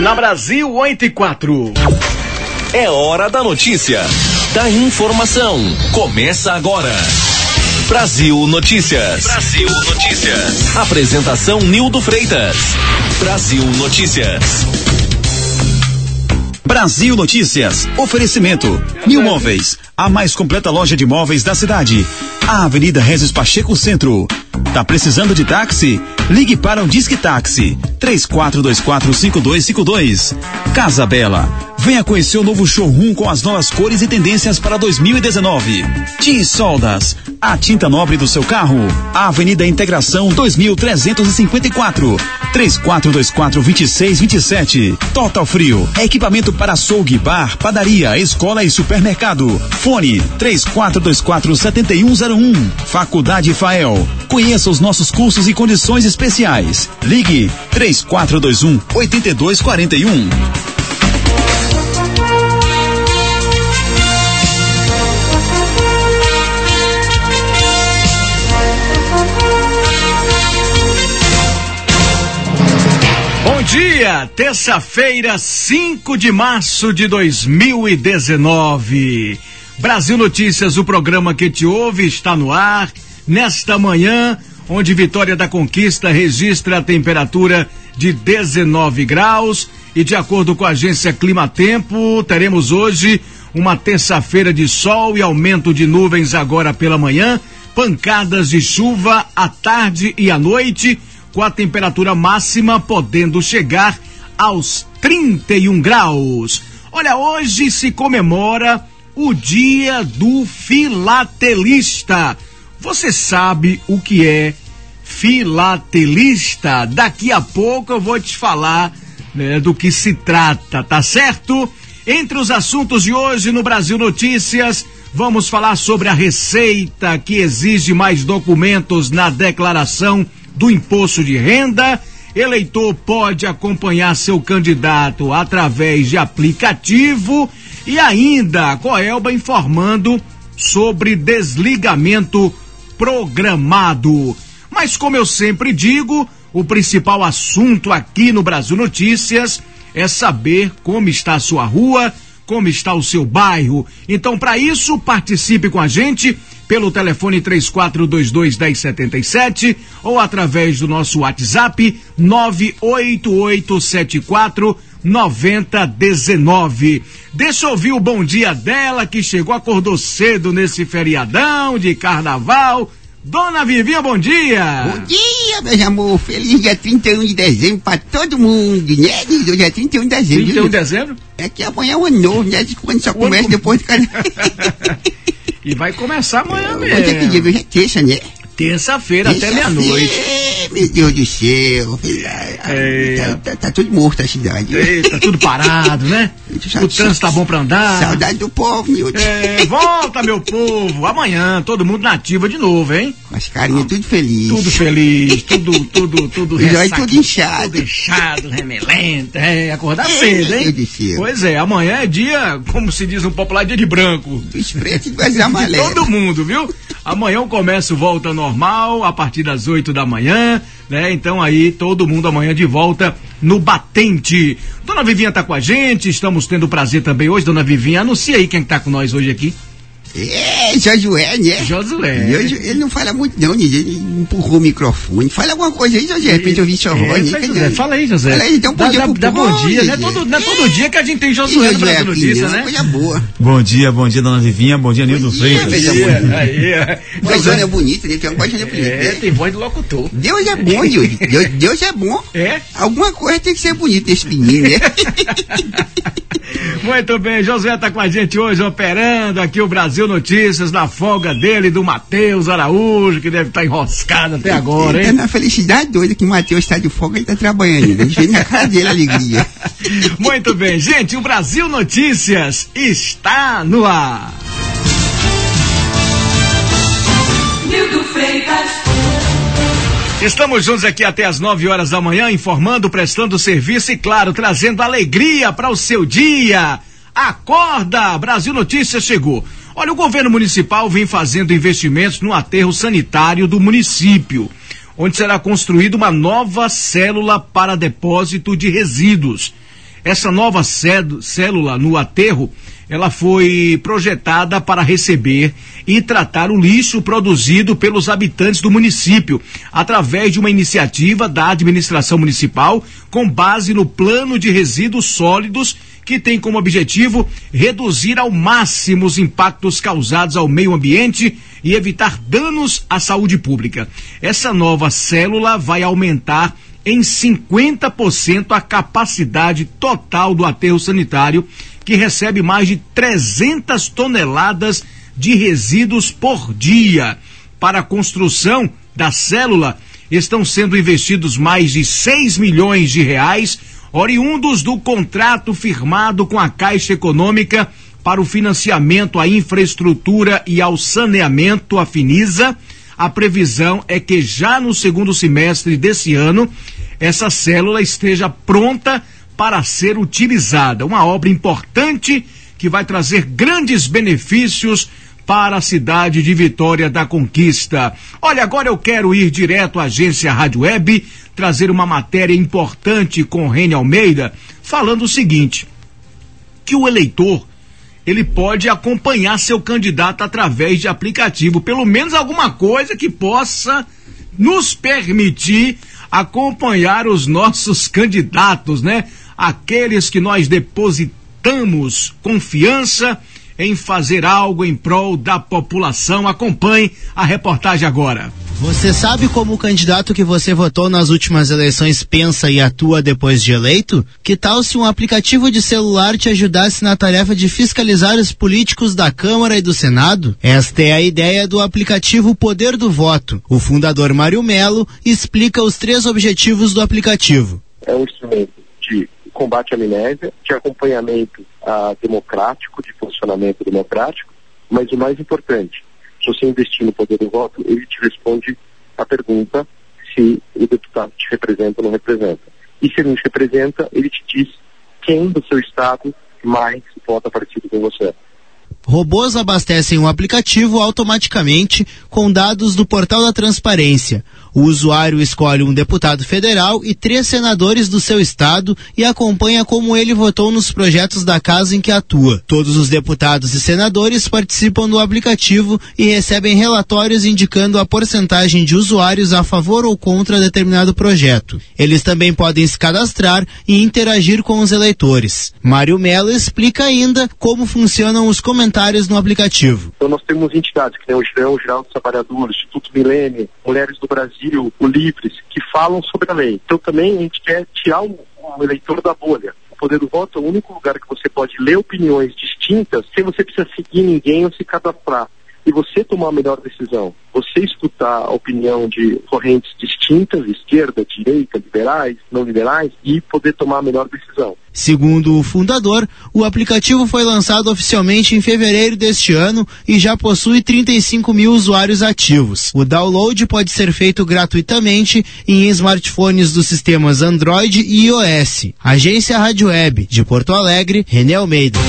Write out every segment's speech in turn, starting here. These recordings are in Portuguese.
Na Brasil 8:04. É hora da notícia, da informação. Começa agora. Brasil Notícias. Brasil Notícias. Apresentação Nildo Freitas. Brasil Notícias. Brasil Notícias. Oferecimento. New Móveis, a mais completa loja de móveis da cidade. A Avenida Regis Pacheco Centro. Tá precisando de táxi? Ligue para o Disque Táxi 34245252. Casa Bela. Venha conhecer o novo showroom com as novas cores e tendências para 2019. Tim Soldas, a tinta nobre do seu carro. A Avenida Integração 2354. 34242627. Total Frio, equipamento para açougue, bar, padaria, escola e supermercado. Fone 34247101. Faculdade Fael. Conheça os nossos cursos e condições especiais. Ligue 3421-8241. Bom dia, terça-feira, 5 de março de 2019. Brasil Notícias, o programa que te ouve, está no ar nesta manhã, onde Vitória da Conquista registra a temperatura de 19 graus e, de acordo com a agência Climatempo, teremos hoje uma terça-feira de sol e aumento de nuvens agora pela manhã, pancadas de chuva à tarde e à noite, com a temperatura máxima podendo chegar aos 31 graus. Olha, hoje se comemora o Dia do Filatelista. Você sabe o que é filatelista? Daqui a pouco eu vou te falar, né, do que se trata, tá certo? Entre os assuntos de hoje no Brasil Notícias, vamos falar sobre a Receita, que exige mais documentos na declaração do imposto de renda. Eleitor pode acompanhar seu candidato através de aplicativo. E ainda, a Coelba informando sobre desligamento programado. Mas, como eu sempre digo, o principal assunto aqui no Brasil Notícias é saber como está a sua rua, como está o seu bairro. Então, para isso, participe com a gente pelo telefone 3422-1077 ou através do nosso WhatsApp 98874-9019. Deixa eu ouvir o bom dia dela, que chegou, acordou cedo nesse feriadão de carnaval. Dona Vivinha, bom dia! Bom dia, meus amor. Feliz dia 31 de dezembro pra todo mundo, né? Hoje é 31 de dezembro. 31 de dezembro? É que amanhã é o ano novo, né? Quando só começa depois do carnaval. E vai começar amanhã mesmo. Hoje é que dia? Hoje é terça, né? Terça-feira até meia-noite. Meu Deus do céu. Tá tudo morto a cidade. Tá tudo parado, né? O trânsito tá bom pra andar. Saudade do povo, meu Deus. Volta, meu povo. Amanhã, todo mundo na ativa de novo, hein? Com as carinhas tudo feliz. Tudo feliz, tudo ressaca, tudo inchado. Tudo inchado, remelento. Acordar cedo, hein? Meu Deus do céu. Pois é, amanhã é dia, como se diz no popular, dia de branco. Dos pretos e dos amarelos. Todo mundo, viu? Amanhã o comércio volta normal, a partir das 8 da manhã, né? Então aí, todo mundo amanhã de volta no batente. Dona Vivinha tá com a gente, estamos tendo prazer também hoje. Dona Vivinha, anuncia aí quem tá com nós hoje aqui. Josué, né? Josué. Ele não fala muito não, ele empurrou o microfone. Fala alguma coisa aí, José, de repente eu vi sua voz. Fala aí, José. Fala aí, então dá bom dia, né? Não é todo dia que a gente tem Josué no Brasil Notícias, né? Coisa boa. Bom dia, Dona Vivinha, bom dia, Nildo Freitas. Voz é bonita, né? Tem uma voz bonita. Tem voz de locutor. Deus é bom, Deus é bom. Alguma coisa tem que ser bonita esse menino, né? Muito bem, Josué tá com a gente hoje, operando aqui o Brasil Notícias, na folga dele, do Matheus Araújo, que deve estar enroscado até agora, hein? Ele tá na felicidade doida que o Matheus está de folga, ele tá trabalhando, a gente vê na cara dele a alegria. Muito bem, gente, o Brasil Notícias está no ar. Nildo Freitas. Estamos juntos aqui até as 9 horas da manhã, informando, prestando serviço e, claro, trazendo alegria para o seu dia. Acorda! Brasil Notícias chegou. Olha, o governo municipal vem fazendo investimentos no aterro sanitário do município, onde será construída uma nova célula para depósito de resíduos. Essa nova célula no aterro, ela foi projetada para receber e tratar o lixo produzido pelos habitantes do município, através de uma iniciativa da administração municipal, com base no plano de resíduos sólidos, que tem como objetivo reduzir ao máximo os impactos causados ao meio ambiente e evitar danos à saúde pública. Essa nova célula vai aumentar em 50% a capacidade total do aterro sanitário, que recebe mais de 300 toneladas de resíduos por dia. Para a construção da célula, estão sendo investidos mais de 6 milhões de reais, oriundos do contrato firmado com a Caixa Econômica para o financiamento à infraestrutura e ao saneamento, a Finisa. A previsão é que já no segundo semestre desse ano, essa célula esteja pronta para ser utilizada. Uma obra importante que vai trazer grandes benefícios para a cidade de Vitória da Conquista. Olha, agora eu quero ir direto à agência Rádio Web, trazer uma matéria importante com Rene Almeida, falando o seguinte, que o eleitor, ele pode acompanhar seu candidato através de aplicativo, pelo menos alguma coisa que possa nos permitir acompanhar os nossos candidatos, né? Aqueles que nós depositamos confiança em fazer algo em prol da população. Acompanhe a reportagem agora. Você sabe como o candidato que você votou nas últimas eleições pensa e atua depois de eleito? Que tal se um aplicativo de celular te ajudasse na tarefa de fiscalizar os políticos da Câmara e do Senado? Esta é a ideia do aplicativo Poder do Voto. O fundador Mário Melo explica os 3 objetivos do aplicativo. É um instrumento de combate à amnésia, de acompanhamento democrático, de funcionamento democrático, mas o mais importante, se você investir no Poder do Voto, ele te responde a pergunta se o deputado te representa ou não representa. E se ele não te representa, ele te diz quem do seu estado mais vota parecido com você. Robôs abastecem o aplicativo automaticamente com dados do Portal da Transparência. O usuário escolhe um deputado federal e 3 senadores do seu estado e acompanha como ele votou nos projetos da casa em que atua. Todos os deputados e senadores participam do aplicativo e recebem relatórios indicando a porcentagem de usuários a favor ou contra determinado projeto. Eles também podem se cadastrar e interagir com os eleitores. Mário Melo explica ainda como funcionam os comentários no aplicativo. Então nós temos entidades que nem o GIRAM, o Geral dos Trabalhadores, o Instituto Milênio, Mulheres do Brasil, o Livres, que falam sobre a lei. Então também a gente quer tirar o eleitor da bolha. O Poder do Voto é o único lugar que você pode ler opiniões distintas sem você precisar seguir ninguém ou se cadastrar. E você tomar a melhor decisão. Você escutar a opinião de correntes distintas, esquerda, direita, liberais, não liberais, e poder tomar a melhor decisão. Segundo o fundador, o aplicativo foi lançado oficialmente em fevereiro deste ano e já possui 35 mil usuários ativos. O download pode ser feito gratuitamente em smartphones dos sistemas Android e iOS. Agência Rádio Web, de Porto Alegre, Rene Almeida.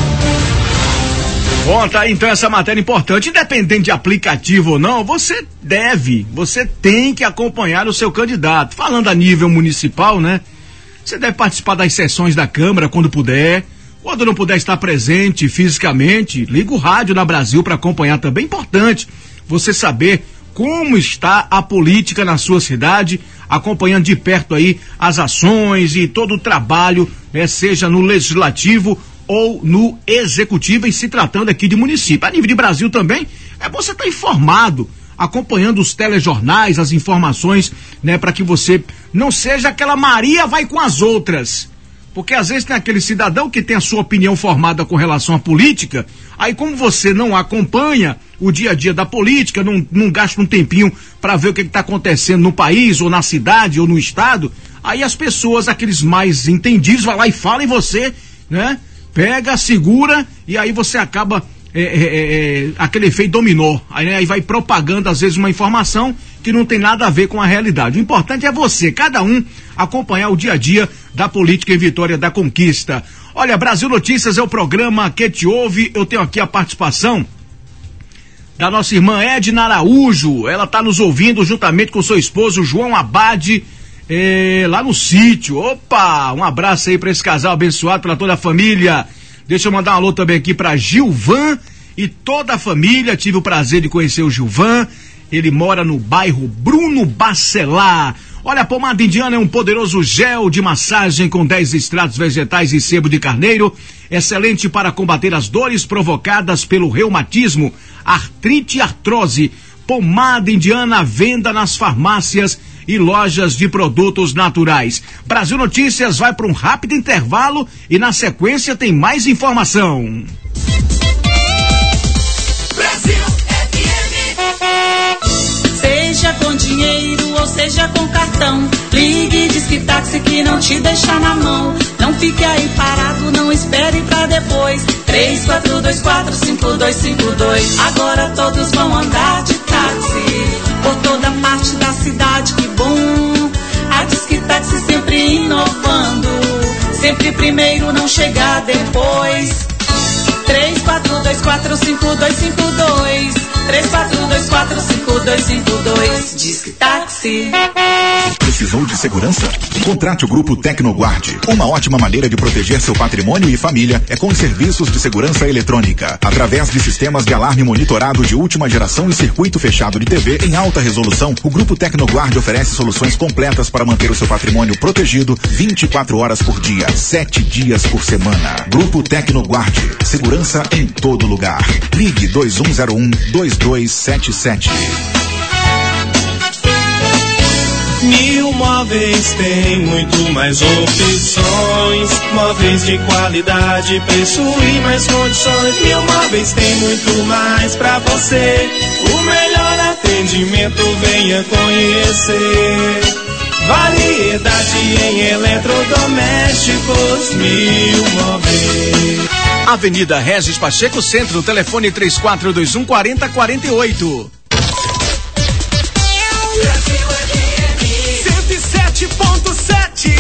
Bom, tá aí então essa matéria importante. Independente de aplicativo ou não, você tem que acompanhar o seu candidato. Falando a nível municipal, né? Você deve participar das sessões da Câmara quando puder. Quando não puder estar presente fisicamente, liga o rádio na Brasil para acompanhar também. É importante você saber como está a política na sua cidade, acompanhando de perto aí as ações e todo o trabalho, né, seja no legislativo ou no executivo, e se tratando aqui de município. A nível de Brasil também, é bom você estar informado, acompanhando os telejornais, as informações, né, para que você não seja aquela Maria vai com as outras. Porque às vezes tem aquele cidadão que tem a sua opinião formada com relação à política, aí como você não acompanha o dia a dia da política, não gasta um tempinho para ver o que está acontecendo no país, ou na cidade, ou no estado, aí as pessoas, aqueles mais entendidos, vão lá e falam, e você, né, pega, segura, e aí você acaba aquele efeito dominó, aí vai propagando às vezes uma informação que não tem nada a ver com a realidade. O importante é você, cada um, acompanhar o dia a dia da política em Vitória da Conquista. Olha, Brasil Notícias é o programa que te ouve. Eu tenho aqui a participação da nossa irmã Edna Araújo. Ela está nos ouvindo juntamente com seu esposo João Abade. lá no sítio. Opa, um abraço aí pra esse casal abençoado, pela toda a família. Deixa eu mandar um alô também aqui pra Gilvan e toda a família. Tive o prazer de conhecer o Gilvan. Ele mora no bairro Bruno Bacelar. Olha, a pomada indiana é um poderoso gel de massagem com 10 extratos vegetais e sebo de carneiro, excelente para combater as dores provocadas pelo reumatismo, artrite e artrose. Pomada indiana à venda nas farmácias e lojas de produtos naturais. Brasil Notícias vai para um rápido intervalo e na sequência tem mais informação. Brasil FM. Seja com dinheiro ou seja com cartão, ligue e diz que táxi que não te deixa na mão. Não fique aí parado, não espere pra depois. 34245252. Agora todos vão andar de táxi por toda parte da cidade, que bom. A Disque Táxi sempre inovando, sempre primeiro, não chegar depois. 34245252. 34245252. Disque Táxi. Precisou de segurança? Contrate o Grupo Tecnoguard. Uma ótima maneira de proteger seu patrimônio e família é com os serviços de segurança eletrônica. Através de sistemas de alarme monitorado de última geração e circuito fechado de TV em alta resolução, o Grupo Tecnoguard oferece soluções completas para manter o seu patrimônio protegido 24 horas por dia, 7 dias por semana. Grupo Tecnoguard. Segurança em todo lugar. Ligue 2101-2277. Mil Móveis tem muito mais opções. Móveis de qualidade, preço e mais condições. Mil Móveis tem muito mais pra você. O melhor atendimento, venha conhecer. Variedade em eletrodomésticos. Mil Móveis. Avenida Regis Pacheco Centro, telefone 3421-4048. 107.7.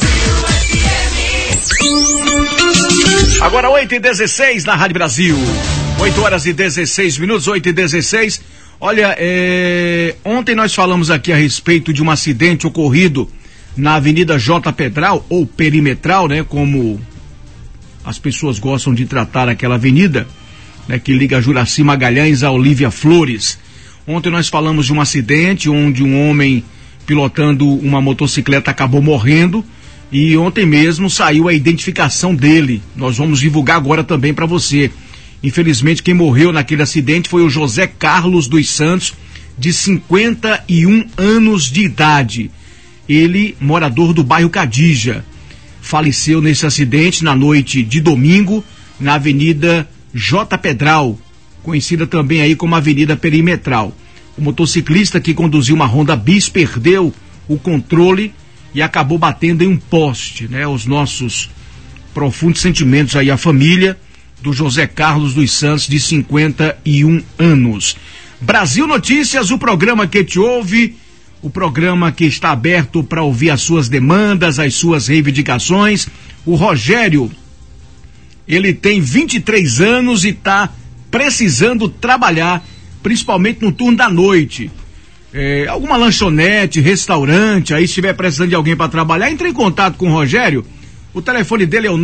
Agora 8h16 na Rádio Brasil. 8h16, 8h16. Olha, ontem nós falamos aqui a respeito de um acidente ocorrido na Avenida J. Pedral, ou Perimetral, né? Como as pessoas gostam de tratar aquela avenida, né? Que liga Juraci Magalhães a Olívia Flores. Ontem nós falamos de um acidente onde um homem pilotando uma motocicleta acabou morrendo, e ontem mesmo saiu a identificação dele. Nós vamos divulgar agora também para você. Infelizmente, quem morreu naquele acidente foi o José Carlos dos Santos, de 51 anos de idade. Ele, morador do bairro Cadija, faleceu nesse acidente na noite de domingo, na Avenida J. Pedral, conhecida também aí como Avenida Perimetral. O motociclista que conduziu uma Honda Bis perdeu o controle e acabou batendo em um poste, né? Os nossos profundos sentimentos aí à família do José Carlos dos Santos, de 51 anos. Brasil Notícias, o programa que te ouve, o programa que está aberto para ouvir as suas demandas, as suas reivindicações. O Rogério, ele tem 23 anos e está precisando trabalhar, principalmente no turno da noite. Alguma lanchonete, restaurante, aí se estiver precisando de alguém para trabalhar, entre em contato com o Rogério. O telefone dele é o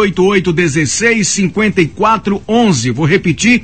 988-16-5411. Vou repetir,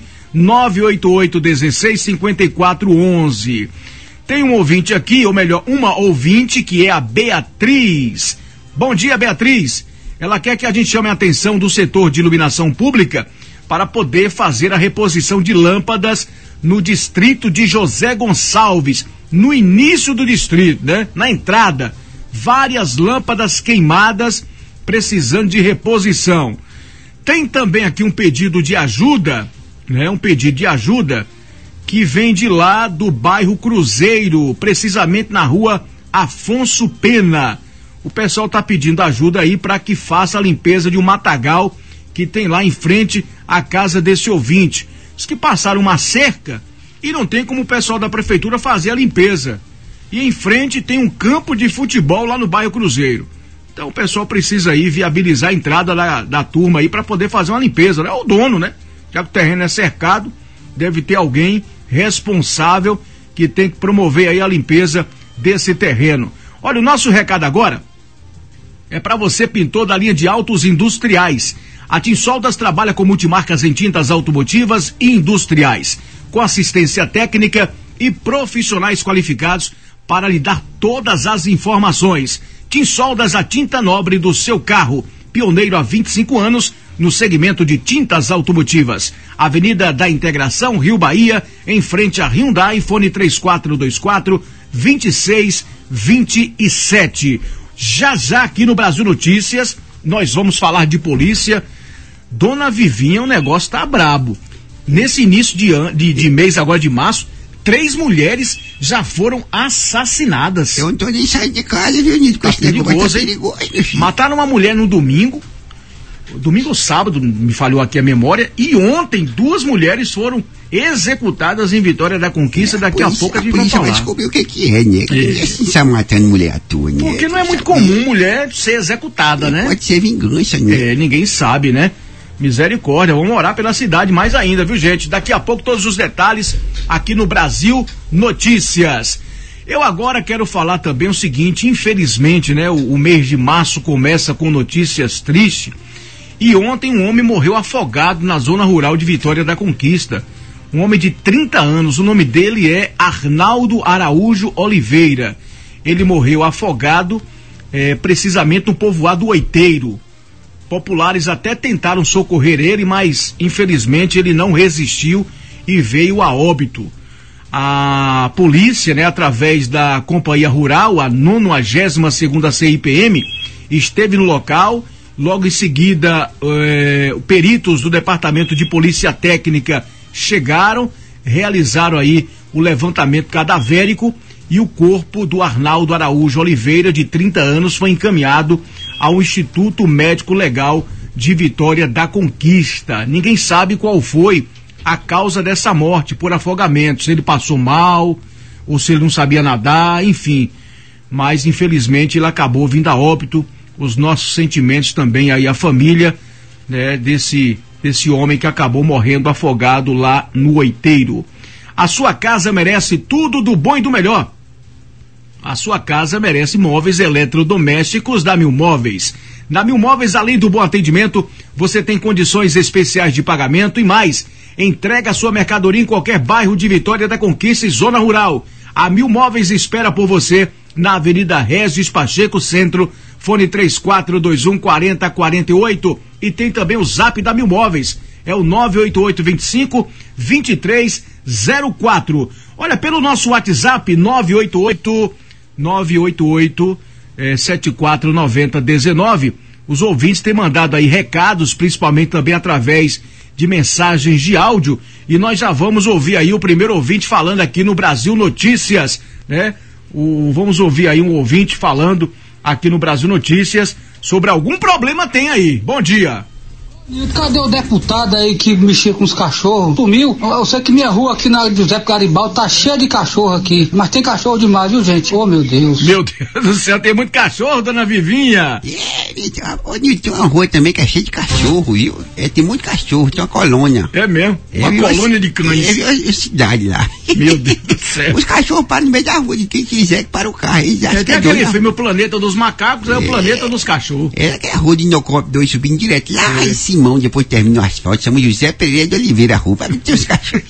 988-16-5411. Tem um ouvinte aqui, ou melhor, uma ouvinte, que é a Beatriz. Bom dia, Beatriz. Ela quer que a gente chame a atenção do setor de iluminação pública para poder fazer a reposição de lâmpadas no distrito de José Gonçalves, no início do distrito, né? Na entrada, várias lâmpadas queimadas, precisando de reposição. Tem também aqui um pedido de ajuda, né? Um pedido de ajuda que vem de lá do bairro Cruzeiro, precisamente na rua Afonso Pena. O pessoal está pedindo ajuda aí para que faça a limpeza de um matagal que tem lá em frente à casa desse ouvinte. Diz que passaram uma cerca e não tem como o pessoal da prefeitura fazer a limpeza. E em frente tem um campo de futebol lá no bairro Cruzeiro. Então o pessoal precisa aí viabilizar a entrada da turma aí para poder fazer uma limpeza, né? É o dono, né? Já que o terreno é cercado, deve ter alguém responsável que tem que promover aí a limpeza desse terreno. Olha, o nosso recado agora é para você, pintor da linha de autos industriais. A Tinsoldas trabalha com multimarcas em tintas automotivas e industriais, com assistência técnica e profissionais qualificados para lhe dar todas as informações. Tinsoldas, a tinta nobre do seu carro. Pioneiro há 25 anos no segmento de tintas automotivas. Avenida da Integração, Rio Bahia, em frente a Hyundai, fone 3424-2627. Já aqui no Brasil Notícias, nós vamos falar de polícia. Dona Vivinha, o negócio tá brabo. Nesse início de mês agora de março, 3 mulheres já foram assassinadas. Eu não tô nem saindo de casa, viu, Nito? Tá perigoso, hein? Mataram uma mulher no domingo ou sábado, me falhou aqui a memória, e ontem 2 mulheres foram executadas em Vitória da Conquista. Daqui a pouco a gente vai falar. Vai descobrir o que é, né? Assim, está matando mulher à toa, né? Porque não é muito comum mulher ser executada, né? Pode ser vingança, né? Ninguém sabe, né? Misericórdia, vamos orar pela cidade mais ainda, viu, gente? Daqui a pouco todos os detalhes aqui no Brasil Notícias. Eu agora quero falar também o seguinte, infelizmente, né, o mês de março começa com notícias tristes, e ontem um homem morreu afogado na zona rural de Vitória da Conquista. Um homem de 30 anos, o nome dele é Arnaldo Araújo Oliveira. Ele morreu afogado, precisamente no povoado Oiteiro. Populares até tentaram socorrer ele, mas infelizmente ele não resistiu e veio a óbito. A polícia, né, através da Companhia Rural, a 92ª CIPM, esteve no local. Logo em seguida, peritos do Departamento de Polícia Técnica chegaram, realizaram aí o levantamento cadavérico, e o corpo do Arnaldo Araújo Oliveira, de 30 anos, foi encaminhado ao Instituto Médico Legal de Vitória da Conquista. Ninguém sabe qual foi a causa dessa morte por afogamento, se ele passou mal ou se ele não sabia nadar, enfim. Mas infelizmente ele acabou vindo a óbito. Os nossos sentimentos também aí à família, né, desse homem que acabou morrendo afogado lá no Oiteiro. A sua casa merece tudo do bom e do melhor. A sua casa merece móveis eletrodomésticos da Mil Móveis. Na Mil Móveis, além do bom atendimento, você tem condições especiais de pagamento e mais. Entrega a sua mercadoria em qualquer bairro de Vitória da Conquista e Zona Rural. A Mil Móveis espera por você na Avenida Regis Pacheco Centro, fone 3421-4048. E tem também o zap da Mil Móveis, é o 988-25-2304. Olha, pelo nosso WhatsApp, 988-749019, os ouvintes têm mandado aí recados, principalmente também através de mensagens de áudio, e nós já vamos ouvir aí o primeiro ouvinte falando aqui no Brasil Notícias, né? Vamos ouvir aí um ouvinte falando aqui no Brasil Notícias sobre algum problema tem aí. Bom dia. Cadê o deputado aí que mexia com os cachorros? Sumiu? Eu sei que minha rua aqui na José Garibaldi tá cheia de cachorro aqui, mas tem cachorro demais, viu, gente? Oh, meu Deus. Meu Deus do céu, tem muito cachorro, dona Vivinha? Tem uma rua também que é cheia de cachorro, viu? Tem muito cachorro, tem uma colônia. É mesmo? Uma colônia de cães. É cidade lá. Meu Deus do céu. Os cachorros param no meio da rua, de quem quiser que para o carro. Tem aquele filme O Planeta dos Macacos, é o Planeta dos Cachorros. É a rua de Inocópio 2 subindo direto lá em Simão, depois termina o asfalto, chama José Pereira de Oliveira, a rua, para ter os cachorros.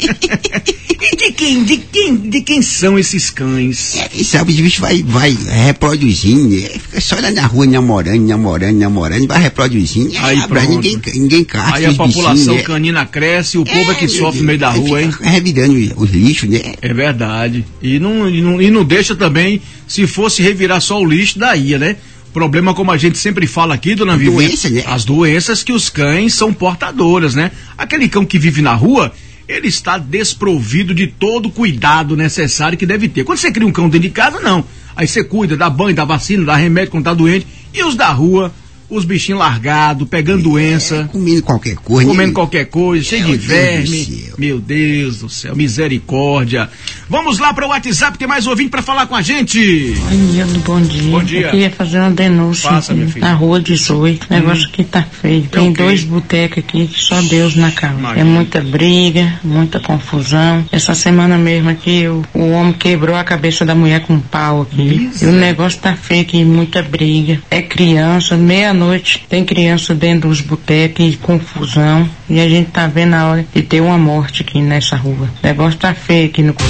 E de quem são esses cães? Quem sabe, os bichos vai reproduzindo, fica só lá na rua namorando, vai reproduzindo, aí ninguém caça. Aí a população canina cresce, o povo é que sofre no meio da rua, hein? Revirando os lixos, né? É verdade. E não deixa também, se fosse revirar só o lixo, daí, né? Problema, como a gente sempre fala aqui, dona Vivi, né? As doenças que os cães são portadoras, né? Aquele cão que vive na rua, ele está desprovido de todo o cuidado necessário que deve ter. Quando você cria um cão dentro de casa, não. Aí você cuida, dá banho, dá vacina, dá remédio quando tá doente. E os da rua, os bichinhos largados, pegando doença. Comendo qualquer coisa. Comendo qualquer coisa, cheio de verme. Meu Deus do céu, misericórdia. Vamos lá para o WhatsApp, tem mais ouvinte para falar com a gente. Bom dia. Bom dia. Eu queria fazer uma denúncia na rua 18. O negócio aqui tá feio. Tem 2 botecos aqui que só Deus na causa. É muita briga, muita confusão. Essa semana mesmo aqui o homem quebrou a cabeça da mulher com um pau aqui. E o negócio tá feio aqui, muita briga. É criança, meia-noite tem criança dentro dos botecos e confusão. E a gente tá vendo a hora de ter uma morte aqui nessa rua. O negócio tá feio aqui no...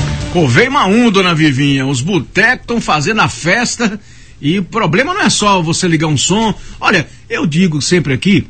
Coveima dona Vivinha, os botecos estão fazendo a festa e o problema não é só você ligar um som. Olha, eu digo sempre aqui,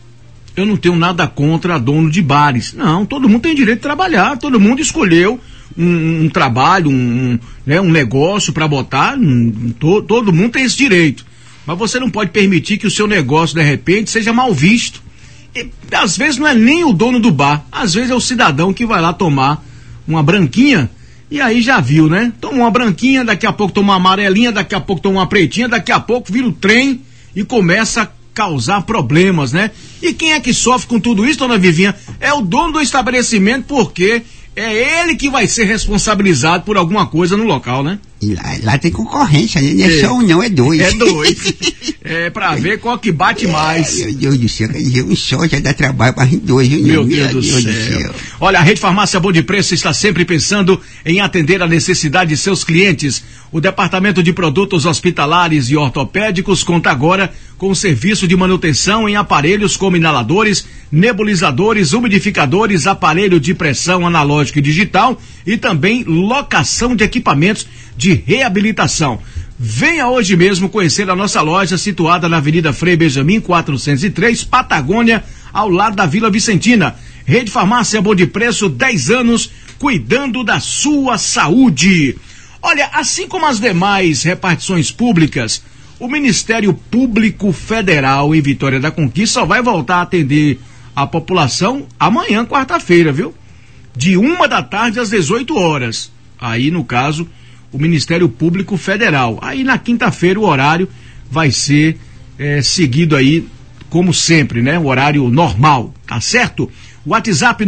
eu não tenho nada contra dono de bares. Não, todo mundo tem direito de trabalhar, todo mundo escolheu um trabalho, um negócio para botar, todo mundo tem esse direito. Mas você não pode permitir que o seu negócio, de repente, seja mal visto. E, às vezes não é nem o dono do bar, às vezes é o cidadão que vai lá tomar uma branquinha. E aí já viu, né? Toma uma branquinha, daqui a pouco toma uma amarelinha, daqui a pouco toma uma pretinha, daqui a pouco vira o trem e começa a causar problemas, né? E quem é que sofre com tudo isso, dona Vivinha? É o dono do estabelecimento, porque é ele que vai ser responsabilizado por alguma coisa no local, né? E lá tem concorrência, né? Não é só um, não, é 2. É 2. É pra ver qual que bate mais. Meu Deus do céu, quer dizer, um só já dá trabalho para 2, viu? Meu Deus do céu. Olha, a Rede Farmácia Bom de Preço está sempre pensando em atender a necessidade de seus clientes. O Departamento de Produtos Hospitalares e Ortopédicos conta agora com o serviço de manutenção em aparelhos como inaladores, nebulizadores, umidificadores, aparelho de pressão analógico e digital e também locação de equipamentos de reabilitação. Venha hoje mesmo conhecer a nossa loja situada na Avenida Frei Benjamin 403, Patagônia, ao lado da Vila Vicentina. Rede Farmácia Bom de Preço, 10 anos cuidando da sua saúde. Olha, assim como as demais repartições públicas, o Ministério Público Federal em Vitória da Conquista só vai voltar a atender a população amanhã, quarta-feira, viu? De 1 da tarde às 18 horas. Aí, no caso, o Ministério Público Federal. Aí, na quinta-feira, o horário vai ser seguido aí, como sempre, né? O horário normal, tá certo? WhatsApp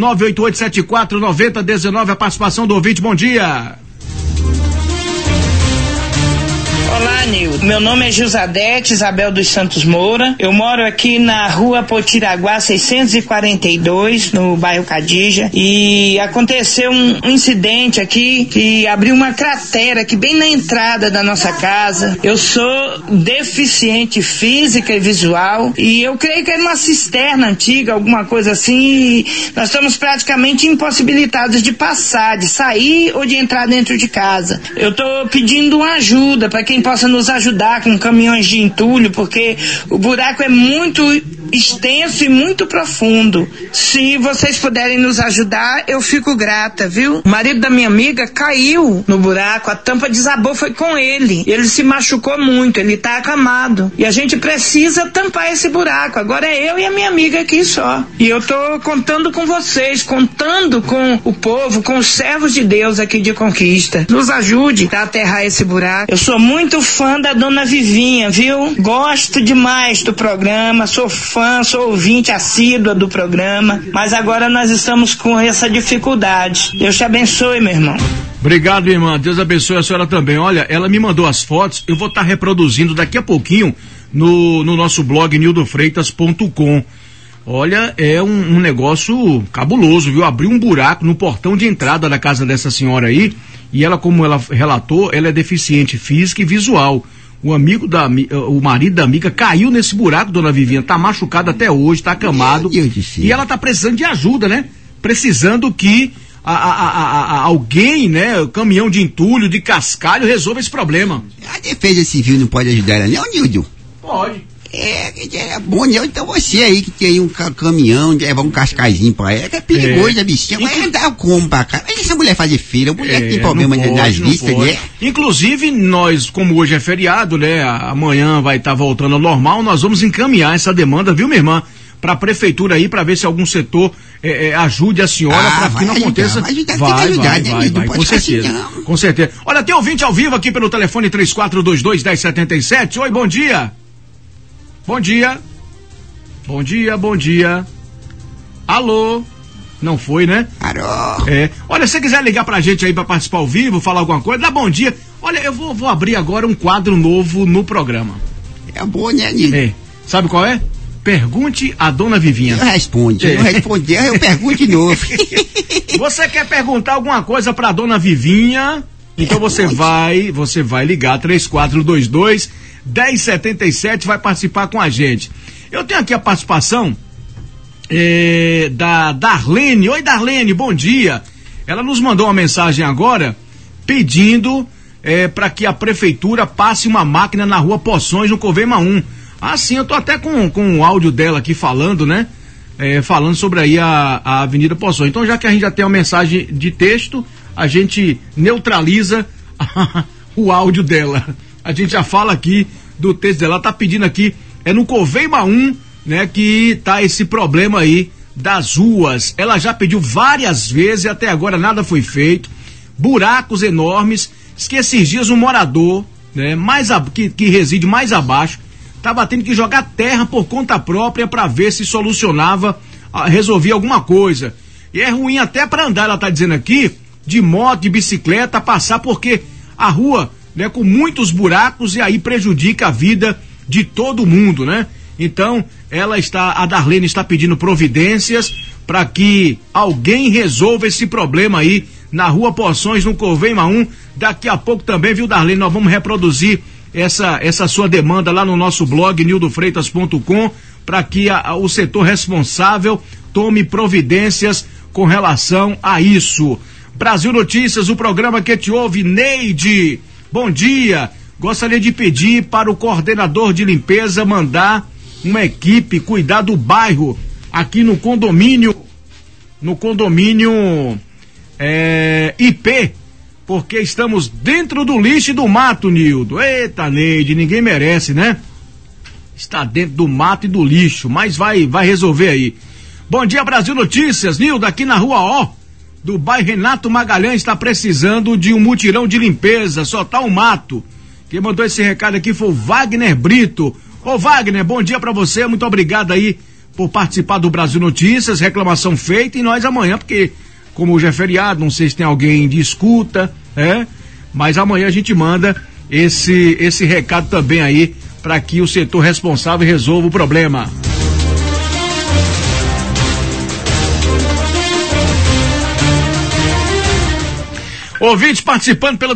988749019, a participação do ouvinte, bom dia. Olá, Nildo. Meu nome é Gilzadete Isabel dos Santos Moura. Eu moro aqui na rua Potiraguá 642, no bairro Cadija. E aconteceu um incidente aqui que abriu uma cratera aqui bem na entrada da nossa casa. Eu sou deficiente física e visual e eu creio que é uma cisterna antiga, alguma coisa assim. E nós estamos praticamente impossibilitados de passar, de sair ou de entrar dentro de casa. Eu estou pedindo uma ajuda para quem possa nos ajudar com caminhões de entulho, porque o buraco é muito extenso e muito profundo. Se vocês puderem nos ajudar, eu fico grata, viu? O marido da minha amiga caiu no buraco, a tampa desabou, foi com ele. Ele se machucou muito, ele tá acamado. E a gente precisa tampar esse buraco. Agora é eu e a minha amiga aqui só. E eu tô contando com vocês, contando com o povo, com os servos de Deus aqui de Conquista. Nos ajude a aterrar esse buraco. Eu sou muito fã da dona Vivinha, viu? Gosto demais do programa, sou fã, sou ouvinte assídua do programa, mas agora nós estamos com essa dificuldade. Deus te abençoe, meu irmão. Obrigado, irmã. Deus abençoe a senhora também. Olha, ela me mandou as fotos, eu vou estar reproduzindo daqui a pouquinho no nosso blog nildofreitas.com. Olha, é um negócio cabuloso, viu? Abriu um buraco no portão de entrada da casa dessa senhora aí, e ela, como ela relatou, ela é deficiente física e visual. O marido da amiga caiu nesse buraco, dona Vivinha, tá machucado até hoje, tá acamado, e ela tá precisando de ajuda, né? Precisando que alguém, né, caminhão de entulho, de cascalho, resolva esse problema. A Defesa Civil não pode ajudar ela, não, Nildo? Pode. É bom, não. Então você aí que tem um caminhão, levar um cascaizinho pra ela, que é perigoso, a bichinha. Vai andar como pra cá? Mas essa mulher fazer feira, a mulher que tem problema nas vistas, né? Inclusive, nós, como hoje é feriado, né, amanhã vai estar voltando ao normal, nós vamos encaminhar essa demanda, viu, minha irmã? Pra prefeitura aí, pra ver se algum setor ajude a senhora pra que não aconteça. Vai, com certeza. Assim, com certeza. Olha, tem ouvinte ao vivo aqui pelo telefone 3422-1077. Oi, bom dia. Bom dia. Bom dia, bom dia. Alô? Não foi, né? Alô? Olha, se você quiser ligar pra gente aí pra participar ao vivo, falar alguma coisa, dá bom dia. Olha, eu vou abrir agora um quadro novo no programa. É bom, né, Nildo? Sabe qual é? Pergunte a Dona Vivinha. Eu respondo. Se eu não responder, eu pergunto de novo. Você quer perguntar alguma coisa pra Dona Vivinha? Então você vai ligar 3422-1077, vai participar com a gente. Eu tenho aqui a participação da Darlene. Oi, Darlene, bom dia. Ela nos mandou uma mensagem agora pedindo para que a prefeitura passe uma máquina na rua Poções, no Coveima 1. Ah, sim, eu tô até com o áudio dela aqui falando, né? Falando sobre aí a Avenida Poções. Então, já que a gente já tem uma mensagem de texto, a gente neutraliza o áudio dela. A gente já fala aqui do texto dela. Ela tá pedindo aqui, no Coveima 1, né, que tá esse problema aí das ruas. Ela já pediu várias vezes e até agora nada foi feito. Buracos enormes. Diz que esses dias um morador, né, que reside mais abaixo, tava tendo que jogar terra por conta própria para ver se solucionava, resolvia alguma coisa. E é ruim até para andar, ela tá dizendo aqui, de moto, de bicicleta, passar, porque a rua, né, com muitos buracos, e aí prejudica a vida de todo mundo, né? Então, a Darlene está pedindo providências para que alguém resolva esse problema aí na rua Poções, no Coveima 1. Daqui a pouco também, viu, Darlene, nós vamos reproduzir essa sua demanda lá no nosso blog nildofreitas.com, para que o setor responsável tome providências com relação a isso. Brasil Notícias, o programa que te ouve. Neide, bom dia. Gostaria de pedir para o coordenador de limpeza mandar uma equipe cuidar do bairro aqui no condomínio IP, porque estamos dentro do lixo e do mato, Nildo. Eita, Neide, ninguém merece, né? Está dentro do mato e do lixo, mas vai resolver aí. Bom dia, Brasil Notícias. Nildo, aqui na rua O, do bairro Renato Magalhães, está precisando de um mutirão de limpeza, só tá um mato. Quem mandou esse recado aqui foi o Wagner Brito. Ô Wagner, bom dia pra você, muito obrigado aí por participar do Brasil Notícias, reclamação feita, e nós amanhã, porque como hoje é feriado, não sei se tem alguém de escuta, mas amanhã a gente manda esse recado também aí, para que o setor responsável resolva o problema. Ouvinte participando pelo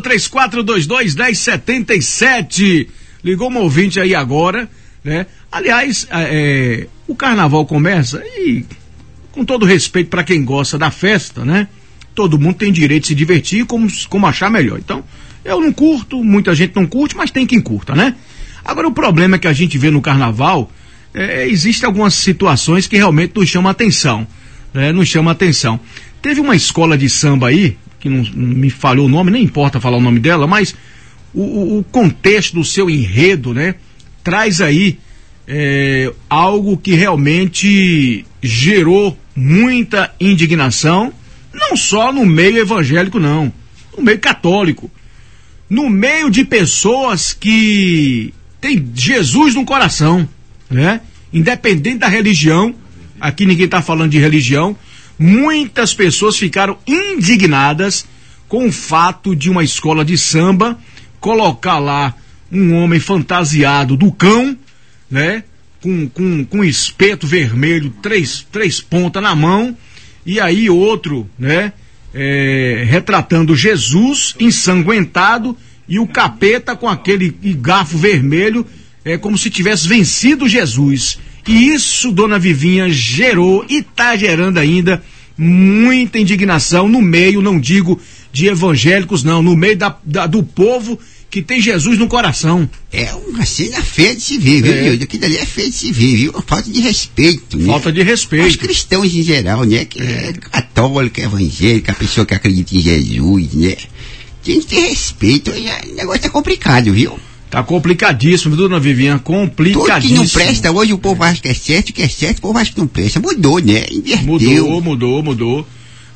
3422-1077. Ligou um ouvinte aí agora, né? Aliás, o carnaval começa e, com todo respeito para quem gosta da festa, né? Todo mundo tem direito de se divertir como achar melhor. Então, eu não curto, muita gente não curte, mas tem quem curta, né? Agora, o problema que a gente vê no carnaval, existem algumas situações que realmente nos chamam a atenção, né? Nos chama a atenção. Teve uma escola de samba aí, que não me falhou o nome, nem importa falar o nome dela, mas o contexto do seu enredo, né, traz aí algo que realmente gerou muita indignação, não só no meio evangélico, não, no meio católico, no meio de pessoas que têm Jesus no coração, né, independente da religião. Aqui ninguém está falando de religião. Muitas pessoas ficaram indignadas com o fato de uma escola de samba colocar lá um homem fantasiado do cão, né? Com espeto vermelho, três pontas na mão, e aí outro, né? Retratando Jesus ensanguentado e o capeta com aquele garfo vermelho, como se tivesse vencido Jesus. E isso, Dona Vivinha, gerou e está gerando ainda muita indignação no meio, não digo de evangélicos, não, no meio do povo que tem Jesus no coração. É uma cena feia de se ver, viu? Aquilo ali é feio de se ver, viu? Falta de respeito, né? Falta de respeito. Os cristãos em geral, né? Que é católico, evangélico, a pessoa que acredita em Jesus, né? Tem que ter respeito, o negócio é complicado, viu? Tá complicadíssimo, Dona Vivinha, complicadíssimo. Tudo que não presta, hoje o povo acha que é certo, o povo acha que não presta. Mudou, né? Inverteu. Mudou.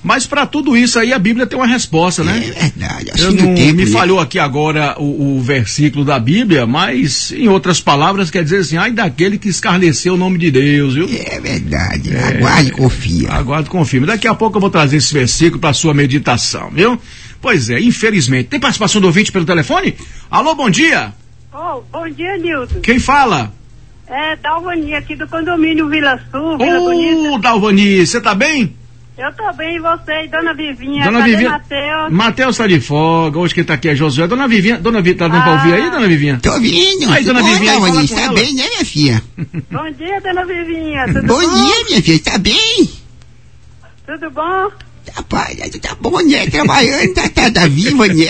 Mas para tudo isso aí a Bíblia tem uma resposta, né? É verdade. Eu não me falhou aqui agora o versículo da Bíblia, mas em outras palavras quer dizer assim, ai daquele que escarneceu o nome de Deus, viu? É verdade. Aguarde e confia. Aguarde e confia. Daqui a pouco eu vou trazer esse versículo para sua meditação, viu? Pois é, infelizmente. Tem participação do ouvinte pelo telefone? Alô, bom dia. Bom dia, Nilton. Quem fala? É Dalvani, aqui do condomínio Vila Sul, Vila Bonita. Dalvani, você tá bem? Eu tô bem, e você? E Dona Vivinha? Dona Cadê Vivinha? Matheus tá de folga, hoje quem tá aqui é Josué. Dona Vivinha, tá dando pra ouvir aí, Dona Vivinha? Tô ouvindo. Aí, Dona Vivinha, Dalvani, tá bem, né, minha filha? Bom dia, Dona Vivinha, tudo bom? Bom dia, minha filha, tá bem? Tudo bom? Rapaz, tá bom, né? Trabalhando, tá viva, né?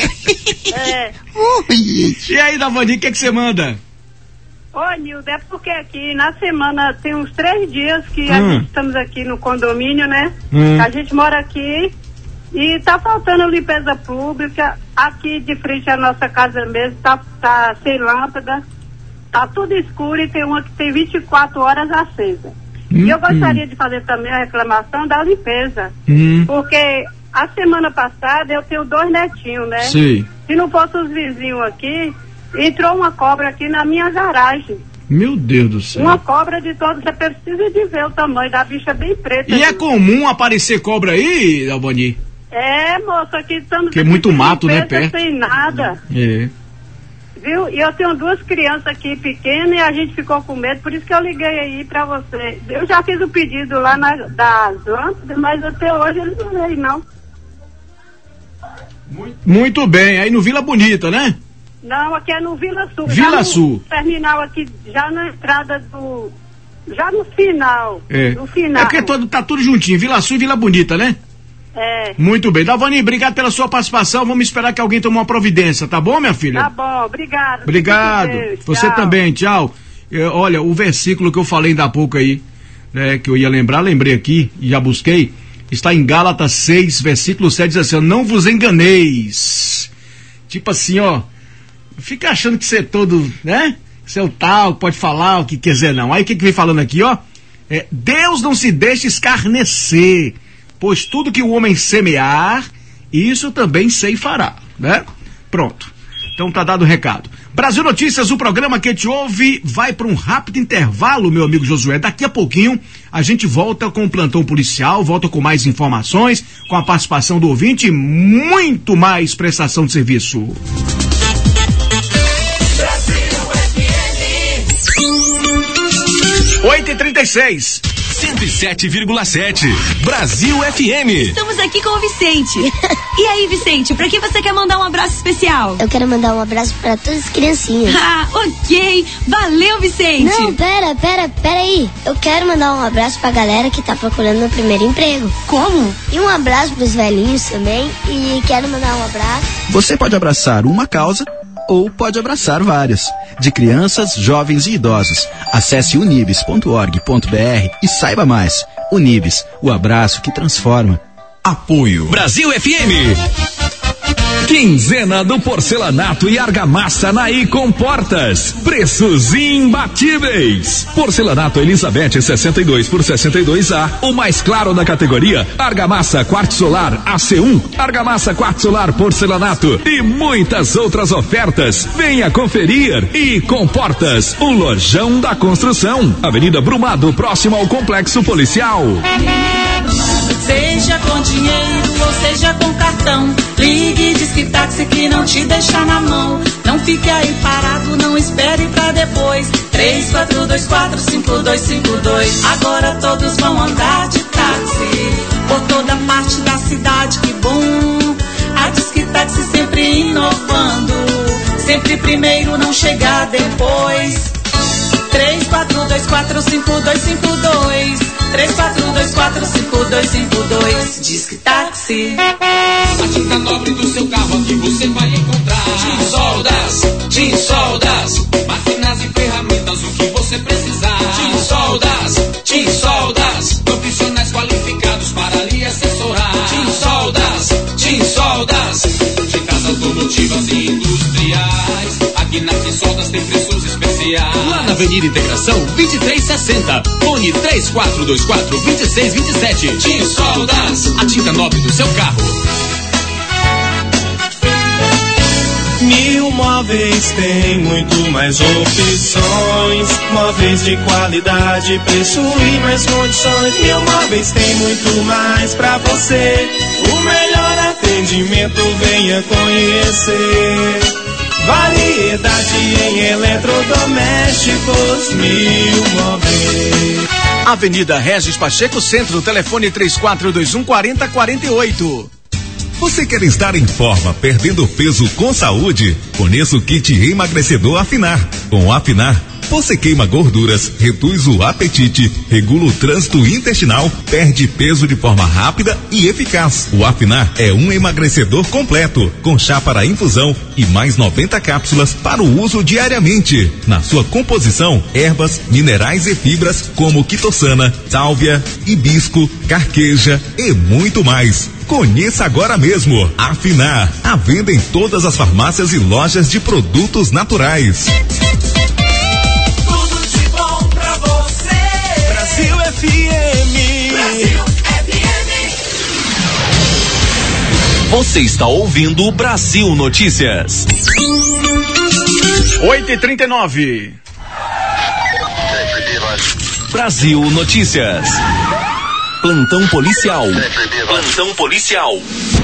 Gente. E aí, Dalvani, o que você manda? Ô, Nildo, é porque aqui na semana tem uns 3 dias que a gente estamos aqui no condomínio, né? A gente mora aqui e tá faltando limpeza pública. Aqui de frente à nossa casa mesmo tá sem lâmpada, tá tudo escuro e tem uma que tem 24 horas acesa. E eu gostaria de fazer também a reclamação da limpeza, porque a semana passada eu tenho 2 netinhos, né? Sim. Se não fosse os vizinhos aqui, entrou uma cobra aqui na minha garagem. Meu Deus do céu. Uma cobra de todos, você precisa de ver o tamanho da bicha bem preta. E é comum aparecer cobra aí, Dalvani? É, moço, aqui estamos... Porque é muito mato, né, perto? Sem nada. É. Viu? E eu tenho 2 crianças aqui pequenas e a gente ficou com medo, por isso que eu liguei aí pra você. Eu já fiz o pedido lá das lâmpadas, mas até hoje eles não veio, não. Muito bem, aí no Vila Bonita, né? Não, aqui é no Vila Sul. Vila Sul. Terminal aqui, já na entrada do... Já no final. No final. É porque tá tudo juntinho, Vila Sul e Vila Bonita, né? É. Muito bem. Dalvani, obrigado pela sua participação. Vamos esperar que alguém tome uma providência, tá bom, minha filha? Tá bom, obrigado. Obrigado. Você também, tchau. Olha, o versículo que eu falei ainda há pouco aí, né, que eu ia lembrar, lembrei aqui e já busquei, está em Gálatas 6, versículo 7, diz assim, ó, não vos enganeis. Tipo assim, ó, fica achando que você é todo, né? Você é o tal, pode falar o que quiser não. Aí o que vem falando aqui, ó? Deus não se deixa escarnecer, pois tudo que o homem semear, isso também ceifará, né? Pronto. Então tá dado o recado. Brasil Notícias, o programa que te ouve, vai para um rápido intervalo, meu amigo Josué. Daqui a pouquinho a gente volta com o plantão policial, volta com mais informações, com a participação do ouvinte e muito mais prestação de serviço. 8h36. 107,7 Brasil FM. Estamos aqui com o Vicente. E aí, Vicente, pra que você quer mandar um abraço especial? Eu quero mandar um abraço pra todas as criancinhas. Ah, ok. Valeu, Vicente. Não, pera aí. Eu quero mandar um abraço pra galera que tá procurando o primeiro emprego. Como? E um abraço pros velhinhos também. E quero mandar um abraço. Você pode abraçar uma causa ou pode abraçar várias, de crianças, jovens e idosos. Acesse unibis.org.br e saiba mais. Unibis, o abraço que transforma. Apoio Brasil FM. Quinzena do porcelanato e argamassa na Icom Portas. Preços imbatíveis. Porcelanato Elizabeth 62 por 62A, o mais claro da categoria. Argamassa Quartzo Solar AC1, argamassa Quartzo Solar porcelanato e muitas outras ofertas. Venha conferir. Icom Portas, o lojão da construção. Avenida Brumado, próximo ao Complexo Policial. Seja com dinheiro ou seja com cartão, ligue e diz que táxi que não te deixa na mão. Não fique aí parado, não espere pra depois. 34245252. Agora todos vão andar de táxi por toda parte da cidade, que bom. A Disque Táxi sempre inovando, sempre primeiro, não chegar depois. 34245252. 34245252. Disque Táxi. A tinta nobre do seu carro aqui você vai encontrar. Tim Soldas, máquinas e ferramentas, o que você precisar. Tim Soldas, profissionais qualificados para lhe assessorar. Tim Soldas, tintas automotivas e industriais. Aqui na Tim Soldas tem preços especiais. Lá na Avenida Integração 2360. Fone 3424-2627. Tim Soldas, a tinta nobre do seu carro. Mil Móveis tem muito mais opções. Móveis de qualidade, preço e mais condições. Mil Móveis tem muito mais pra você. O melhor atendimento, venha conhecer. Variedade em eletrodomésticos. Mil Móveis. Avenida Regis Pacheco, Centro, telefone 3421-4048. Você quer estar em forma, perdendo peso com saúde? Conheça o kit emagrecedor Afinar. Com o Afinar, você queima gorduras, reduz o apetite, regula o trânsito intestinal, perde peso de forma rápida e eficaz. O Afinar é um emagrecedor completo, com chá para infusão e mais 90 cápsulas para o uso diariamente. Na sua composição, ervas, minerais e fibras como quitossana, sálvia, hibisco, carqueja e muito mais. Conheça agora mesmo. Afinar, à venda em todas as farmácias e lojas de produtos naturais. Tudo de bom pra você. Brasil FM. Brasil FM. Você está ouvindo o Brasil Notícias. 8h39. Brasil Notícias. Plantão policial. Plantão policial.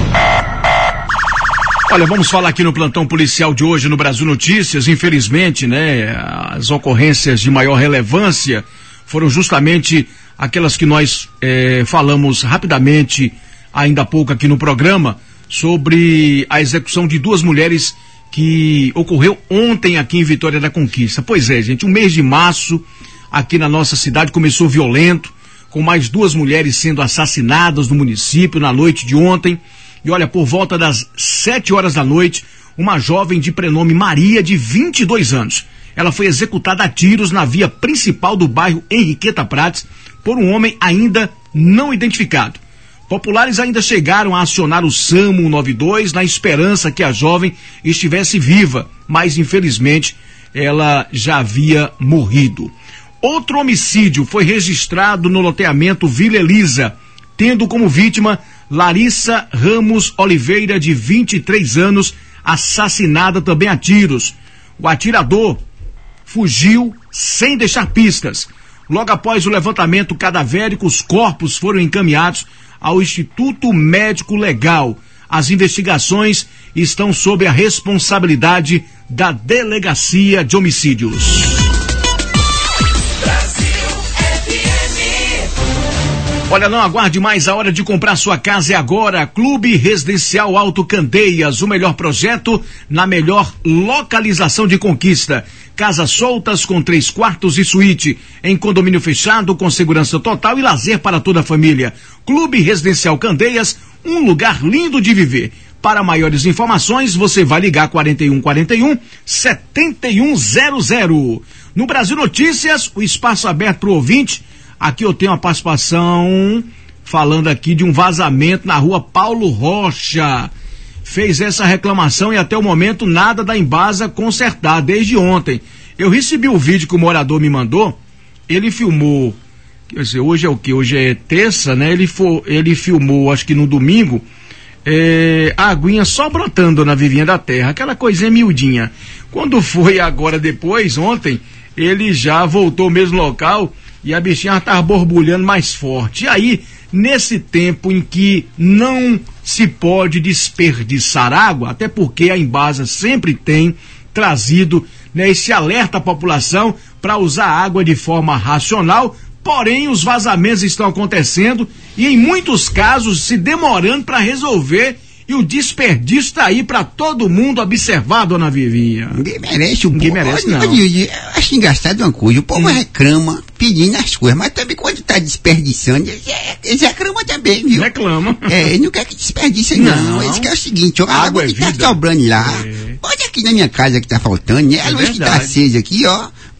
Olha, vamos falar aqui no plantão policial de hoje no Brasil Notícias. Infelizmente, né, as ocorrências de maior relevância foram justamente aquelas que nós falamos rapidamente ainda há pouco aqui no programa sobre a execução de 2 mulheres que ocorreu ontem aqui em Vitória da Conquista. Pois é, gente, o mês de março aqui na nossa cidade começou violento, com mais 2 mulheres sendo assassinadas no município na noite de ontem. E olha, por volta das 7 horas da noite, uma jovem de prenome Maria, de 22 anos. Ela foi executada a tiros na via principal do bairro Henriqueta Prates por um homem ainda não identificado. Populares ainda chegaram a acionar o SAMU 192 na esperança que a jovem estivesse viva, mas infelizmente ela já havia morrido. Outro homicídio foi registrado no loteamento Vila Elisa, tendo como vítima Larissa Ramos Oliveira, de 23 anos, assassinada também a tiros. O atirador fugiu sem deixar pistas. Logo após o levantamento cadavérico, os corpos foram encaminhados ao Instituto Médico Legal. As investigações estão sob a responsabilidade da Delegacia de Homicídios. Olha, não aguarde mais, a hora de comprar sua casa é agora. Clube Residencial Alto Candeias, o melhor projeto na melhor localização de Conquista. Casas soltas com 3 quartos e suíte, em condomínio fechado com segurança total e lazer para toda a família. Clube Residencial Candeias, um lugar lindo de viver. Para maiores informações, você vai ligar 4141-7100. No Brasil Notícias, o espaço aberto para o ouvinte. Aqui eu tenho uma participação falando aqui de um vazamento na rua Paulo Rocha. Fez essa reclamação e até o momento nada da Embasa consertar, desde ontem. Eu recebi o vídeo que o morador me mandou, ele filmou, quer dizer, hoje é o que? Hoje é terça, né? Ele filmou, acho que no domingo, a aguinha só brotando na vivinha da terra, aquela coisinha miudinha. Quando foi agora depois, ontem, ele já voltou ao mesmo local e a bichinha estava borbulhando mais forte. E aí, nesse tempo em que não se pode desperdiçar água, até porque a Embasa sempre tem trazido, né, esse alerta à população para usar água de forma racional, porém os vazamentos estão acontecendo e em muitos casos se demorando para resolver. E o desperdício está aí para todo mundo observar, dona Vivinha. Ninguém merece, Ninguém merece, não. Eu acho engraçado uma coisa, o povo reclama pedindo as coisas, mas também quando está desperdiçando, eles reclamam também, viu? Reclama. Ele não quer que desperdice, não. Eles querem o seguinte, ó, a água que tá sobrando lá, pode aqui na minha casa que tá faltando, né? A luz que tá acesa aqui, ó,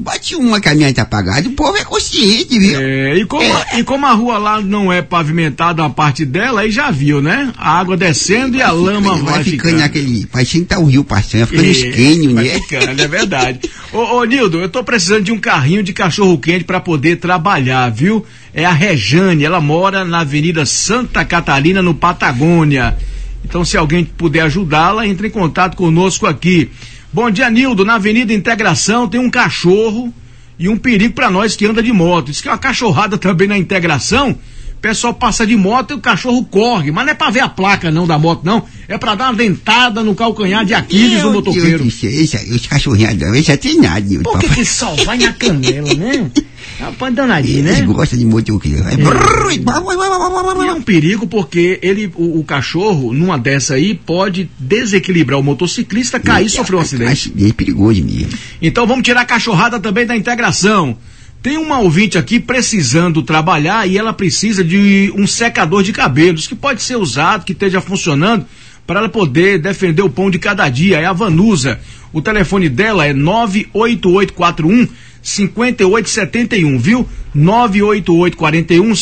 Bote uma que a minha tá apagada, o povo é consciente, viu? E como a rua lá não é pavimentada a parte dela, aí já viu, né? A água descendo e a lama vai ficando naquele, vai sentar o rio passando, vai ficando esquenho, né? Ficando, é verdade. Ô Nildo, eu tô precisando de um carrinho de cachorro quente pra poder trabalhar, viu? É a Rejane, ela mora na Avenida Santa Catarina, no Patagônia. Então, se alguém puder ajudá-la, entre em contato conosco aqui. Bom dia, Nildo. Na Avenida Integração tem um cachorro e um perigo para nós que anda de moto. Diz que é uma cachorrada também na Integração. O pessoal passa de moto e o cachorro corre. Mas não é pra ver a placa não da moto, não. É pra dar uma dentada no calcanhar de Aquiles do motoqueiro. Esse cachorrinho é treinado, Nildo. Por que só vai na canela, né? É uma danadinha, né? Ele gosta de motoqueiro. E é um perigo porque o cachorro, numa dessa aí, pode desequilibrar o motociclista, cair e sofrer um acidente. É perigoso mesmo. Então vamos tirar a cachorrada também da Integração. Tem uma ouvinte aqui precisando trabalhar e ela precisa de um secador de cabelos que pode ser usado, que esteja funcionando, para ela poder defender o pão de cada dia. É a Vanusa. O telefone dela é 98841 5871, viu? 98841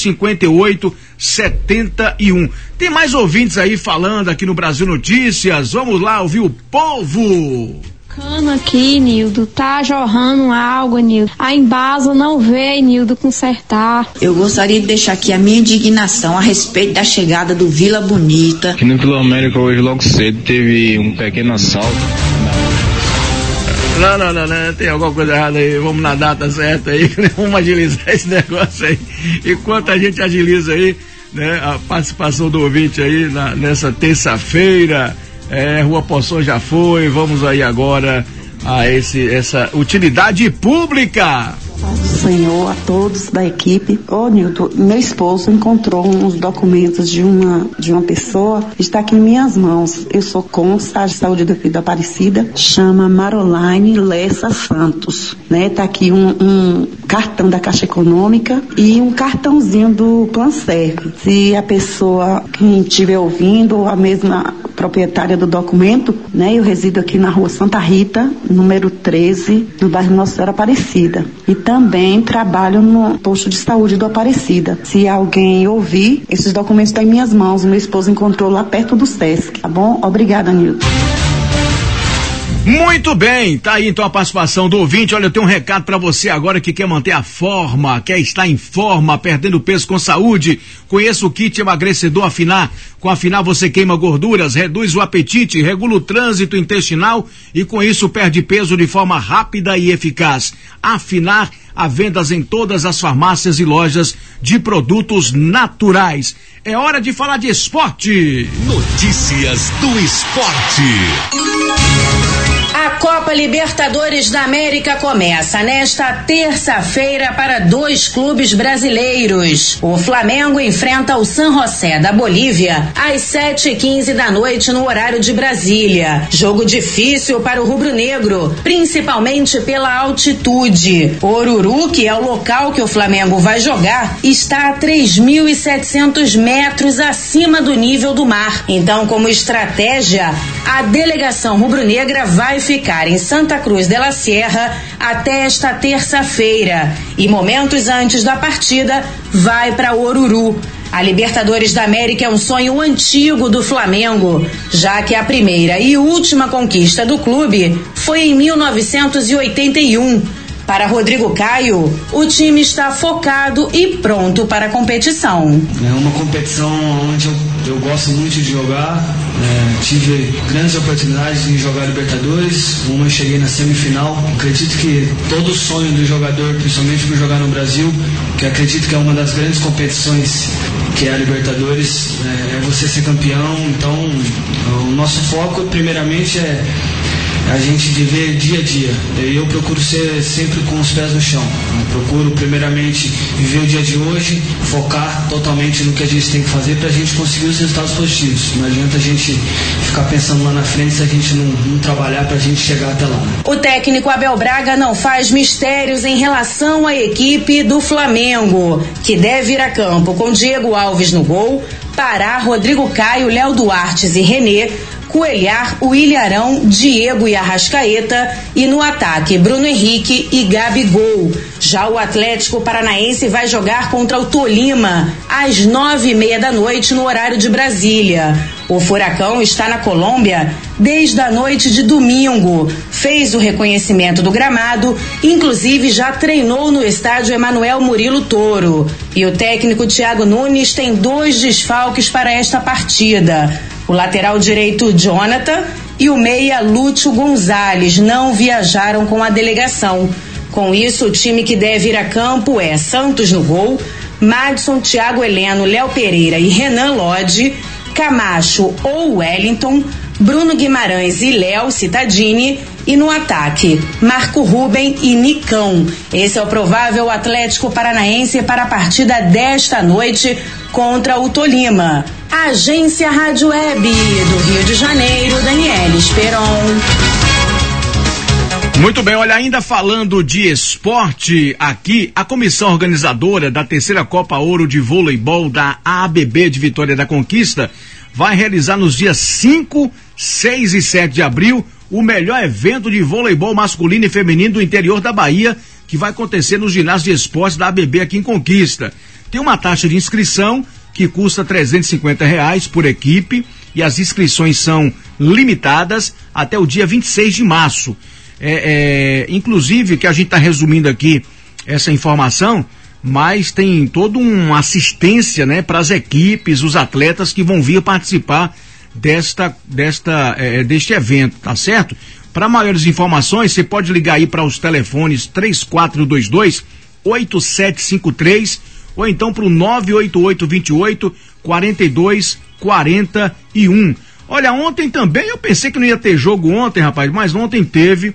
5871. Tem mais ouvintes aí falando aqui no Brasil Notícias. Vamos lá ouvir o povo. Cano aqui, Nildo, tá jorrando água, Nildo. A Embasa não veio, Nildo, consertar. Eu gostaria de deixar aqui a minha indignação a respeito da chegada do Vila Bonita. Aqui no Vila América hoje logo cedo teve um pequeno assalto. Não, tem alguma coisa errada aí, vamos na data certa aí, vamos agilizar esse negócio aí. Enquanto a gente agiliza aí, né, a participação do ouvinte aí nessa terça-feira, Rua Poções já foi, vamos aí agora a essa utilidade pública. Senhor, a todos da equipe. Nildo, meu esposo encontrou uns documentos de uma pessoa, está aqui em minhas mãos. Eu sou cônsul de saúde do filho da Aparecida, chama Maroline Lessa Santos, né? Tá aqui um cartão da Caixa Econômica e um cartãozinho do Planserve. Se a pessoa, quem estiver ouvindo, a mesma proprietária do documento, né? Eu resido aqui na Rua Santa Rita, número 13, no bairro Nossa Senhora Aparecida. E também trabalho no posto de saúde do Aparecida. Se alguém ouvir, esses documentos estão em minhas mãos. Meu esposo encontrou lá perto do Sesc, tá bom? Obrigada, Nildo. Muito bem, tá aí então a participação do ouvinte. Olha, eu tenho um recado pra você agora que quer manter a forma, quer estar em forma, perdendo peso com saúde. Conheça o kit emagrecedor Afinar. Com Afinar você queima gorduras, reduz o apetite, regula o trânsito intestinal e com isso perde peso de forma rápida e eficaz. Afinar, há vendas em todas as farmácias e lojas de produtos naturais. É hora de falar de esporte. Notícias do esporte. A Copa Libertadores da América começa nesta terça-feira para 2 clubes brasileiros. O Flamengo enfrenta o San José da Bolívia às 7h15 da noite no horário de Brasília. Jogo difícil para o rubro-negro, principalmente pela altitude. Oruru, que é o local que o Flamengo vai jogar, está a 3.700 metros acima do nível do mar. Então, como estratégia, a delegação rubro-negra vai ficar em Santa Cruz de la Sierra até esta terça-feira e momentos antes da partida vai para Oruru. A Libertadores da América é um sonho antigo do Flamengo, já que a primeira e última conquista do clube foi em 1981. Para Rodrigo Caio, o time está focado e pronto para a competição. É uma competição onde eu gosto muito de jogar. Tive grandes oportunidades de jogar Libertadores. Uma eu cheguei na semifinal. Acredito que todo sonho do jogador, principalmente por jogar no Brasil, que acredito que é uma das grandes competições que é a Libertadores, é você ser campeão. Então, o nosso foco, primeiramente, é a gente viver dia a dia. Eu procuro ser sempre com os pés no chão. Eu procuro primeiramente viver o dia de hoje, focar totalmente no que a gente tem que fazer para a gente conseguir os resultados positivos. Não adianta a gente ficar pensando lá na frente se a gente não trabalhar para a gente chegar até lá. O técnico Abel Braga não faz mistérios em relação à equipe do Flamengo, que deve ir a campo com Diego Alves no gol, Pará, Rodrigo Caio, Léo Duarte e René, Coelhar, o Ilharão, Diego e Arrascaeta, e no ataque Bruno Henrique e Gabigol. Já o Atlético Paranaense vai jogar contra o Tolima às 9:30 da noite no horário de Brasília. O Furacão está na Colômbia desde a noite de domingo, fez o reconhecimento do gramado, inclusive já treinou no estádio Emanuel Murilo Toro. E o técnico Thiago Nunes tem 2 desfalques para esta partida. O lateral direito Jonathan e o meia Lúcio Gonzalez não viajaram com a delegação. Com isso, o time que deve ir a campo é Santos no gol, Madison, Thiago Heleno, Léo Pereira e Renan Lodge, Camacho ou Wellington, Bruno Guimarães e Léo Cittadini, e no ataque Marco Ruben e Nicão. Esse é o provável Atlético Paranaense para a partida desta noite contra o Tolima. Agência Rádio Web do Rio de Janeiro, Daniela Esperon. Muito bem, olha, ainda falando de esporte aqui, a comissão organizadora da terceira Copa Ouro de Voleibol da ABB de Vitória da Conquista vai realizar nos dias 5, 6 e 7 de abril o melhor evento de voleibol masculino e feminino do interior da Bahia, que vai acontecer no ginásio de esportes da ABB aqui em Conquista. Tem uma taxa de inscrição que custa R$350 por equipe e as inscrições são limitadas até o dia 26 de março. Inclusive, que a gente está resumindo aqui essa informação, mas tem toda uma assistência, né, para as equipes, os atletas que vão vir participar deste evento, tá certo? Para maiores informações, você pode ligar aí para os telefones 3422-8753 ou então para o 988-28-4241. Olha, ontem também eu pensei que não ia ter jogo ontem, rapaz, mas ontem teve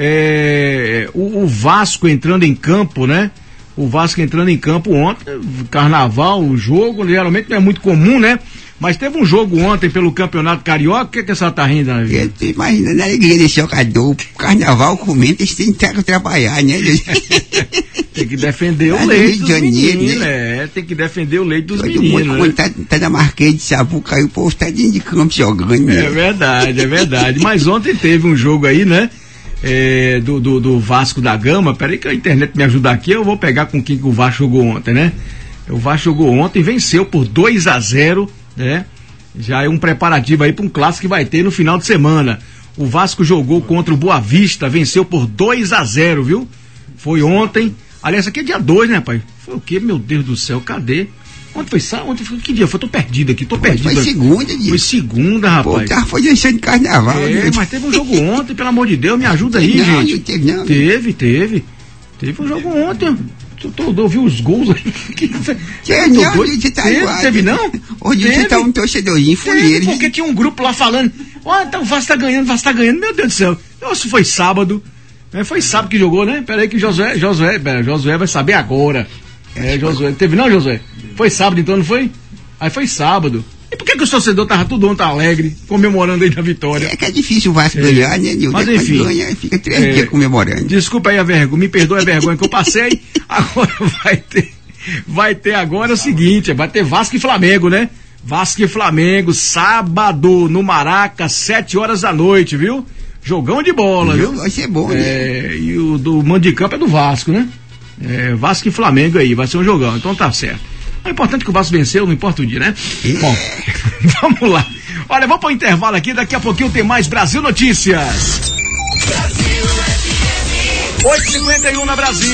o Vasco entrando em campo, né? O Vasco entrando em campo ontem, carnaval, o jogo, geralmente não é muito comum, né? Mas teve um jogo ontem pelo Campeonato Carioca. O que a senhora tá rindo, né? Eu tô imaginando a alegria desse jogador. Carnaval comenta, eles têm que trabalhar, né? Tem que defender o leite dos meninos, né? Tem que defender o leite dos meninos, né? Quando tá na Marquês de Sapucaí, o povo tá dentro de campo jogando, né? É verdade. Mas ontem teve um jogo aí, né? Do Vasco da Gama. Peraí que a internet me ajuda aqui, eu vou pegar com quem que o Vasco jogou ontem, né? O Vasco jogou ontem, venceu por 2-0, né? Já é um preparativo aí para um clássico que vai ter no final de semana. O Vasco jogou contra o Boa Vista, venceu por 2-0, viu? Foi ontem. Aliás, aqui é dia 2, né, pai? Foi o quê? Meu Deus do céu, cadê? Ontem foi sábado? Ontem foi que dia? Tô perdido aqui, perdido. Foi segunda, dia. Foi segunda, rapaz. Pô, foi deixando de carnaval. Mas teve um jogo ontem, pelo amor de Deus, me ajuda aí, gente. Teve um jogo ontem. Tu ouviu os gols aí? Teve não? Hoje você tá um torcedorzinho fuleiro. Porque tinha um grupo lá falando, então o Vasco tá ganhando, meu Deus do céu. Nossa, foi sábado. Foi sábado que jogou, né? Peraí que Josué vai saber agora. Josué. Teve não, Josué? Foi sábado então, não foi? Aí foi sábado. E por que os torcedores estavam tudo ontem alegre, comemorando aí na vitória? É que é difícil o Vasco ganhar, né, Nilton? Mas enfim. Ganha, fica 3 dias comemorando. Desculpa aí a vergonha, me perdoe a vergonha que eu passei. Agora vai ter agora o seguinte, vai ter Vasco e Flamengo, né? Vasco e Flamengo, sábado no Maraca, 7 horas da noite, viu? Jogão de bola, viu? Vai ser bom, né? E o do mando de campo é do Vasco, né? Vasco e Flamengo aí, vai ser um jogão, então tá certo. É importante que o Vasco venceu, não importa o dia, né? Bom, vamos lá. Olha, vamos para o intervalo aqui, daqui a pouquinho tem mais Brasil Notícias. 8h51 na Brasil.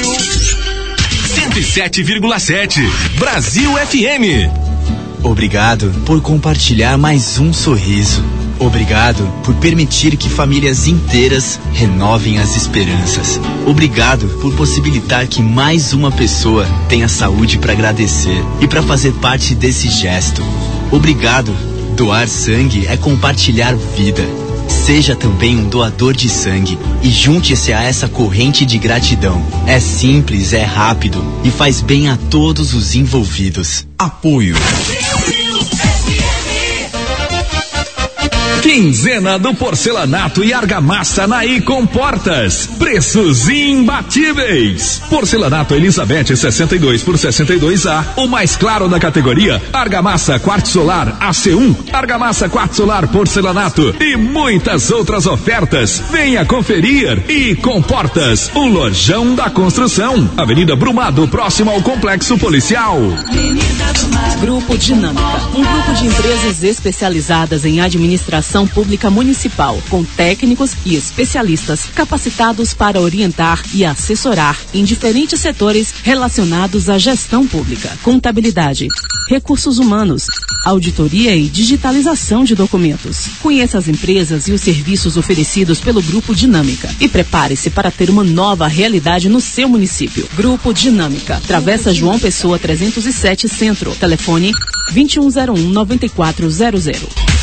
107,7 Brasil FM. Obrigado por compartilhar mais um sorriso. Obrigado por permitir que famílias inteiras renovem as esperanças. Obrigado por possibilitar que mais uma pessoa tenha saúde para agradecer e para fazer parte desse gesto. Obrigado. Doar sangue é compartilhar vida. Seja também um doador de sangue e junte-se a essa corrente de gratidão. É simples, é rápido e faz bem a todos os envolvidos. Apoio Quinzena do porcelanato e argamassa na Icom Portas. Preços imbatíveis. Porcelanato Elizabeth 62 por 62A, o mais claro da categoria. Argamassa Quartzo Solar AC1, argamassa Quartzo Solar porcelanato e muitas outras ofertas. Venha conferir. Icom Portas, o lojão da construção. Avenida Brumado, próximo ao Complexo Policial. Grupo Dinâmica, um grupo de empresas especializadas em administração pública municipal, com técnicos e especialistas capacitados para orientar e assessorar em diferentes setores relacionados à gestão pública, contabilidade, recursos humanos, auditoria e digitalização de documentos. Conheça as empresas e os serviços oferecidos pelo Grupo Dinâmica e prepare-se para ter uma nova realidade no seu município. Grupo Dinâmica, Travessa João Pessoa 307 Centro. Telefone 2101-9400.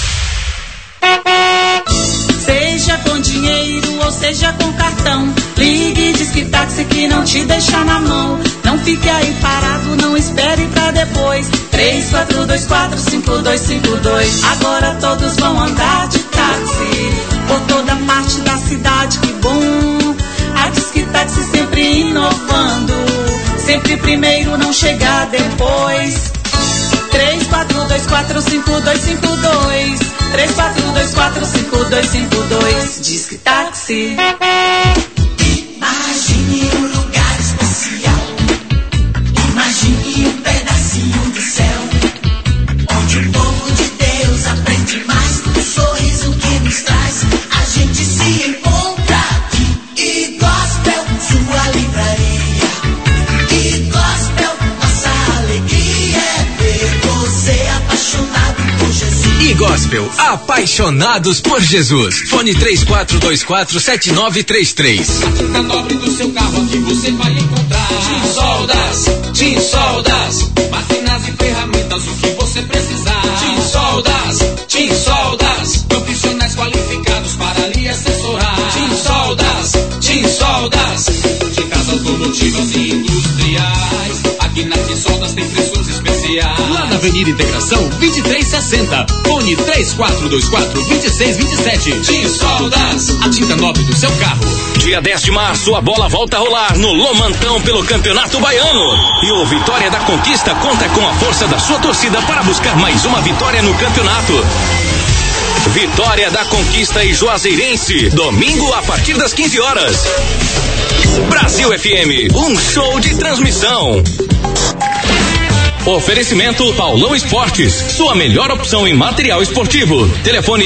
Seja com dinheiro ou seja com cartão, ligue e Disque Táxi que não te deixa na mão. Não fique aí parado, não espere pra depois. 34245252. Agora todos vão andar de táxi por toda parte da cidade, que bom. A Disque Táxi sempre inovando, sempre primeiro, não chegar depois. 34245252. 34245252. Disque Táxi. Imagine um lugar especial. Imagine um pedacinho do céu, onde o povo de Deus aprende mais com o sorriso que nos traz. A gente se encontra aqui. E Gospel, sua livraria. E Gospel, nossa alegria é ver você apaixonado por Jesus. E Gospel, apaixonados por Jesus. Fone 34247933. A tinta nobre do seu carro aqui você vai encontrar. Tim Soldas, máquinas e ferramentas, o que você precisar. Tim Soldas, profissionais qualificados para lhe assessorar. Tim Soldas, de casas automotivas e industriais. Aqui na Tim Soldas tem preços especiais. Lá na Avenida Integração 2360, fone 34242627. Tim Soldas, a tinta nobre do seu carro. Dia 10 de março, a bola volta a rolar no Lomantão pelo Campeonato Baiano. E o Vitória da Conquista conta com a força da sua torcida para buscar mais uma vitória no campeonato. Vitória da Conquista e Juazeirense, domingo a partir das 15 horas. Brasil FM, um show de transmissão. Oferecimento Paulão Esportes, sua melhor opção em material esportivo. Telefone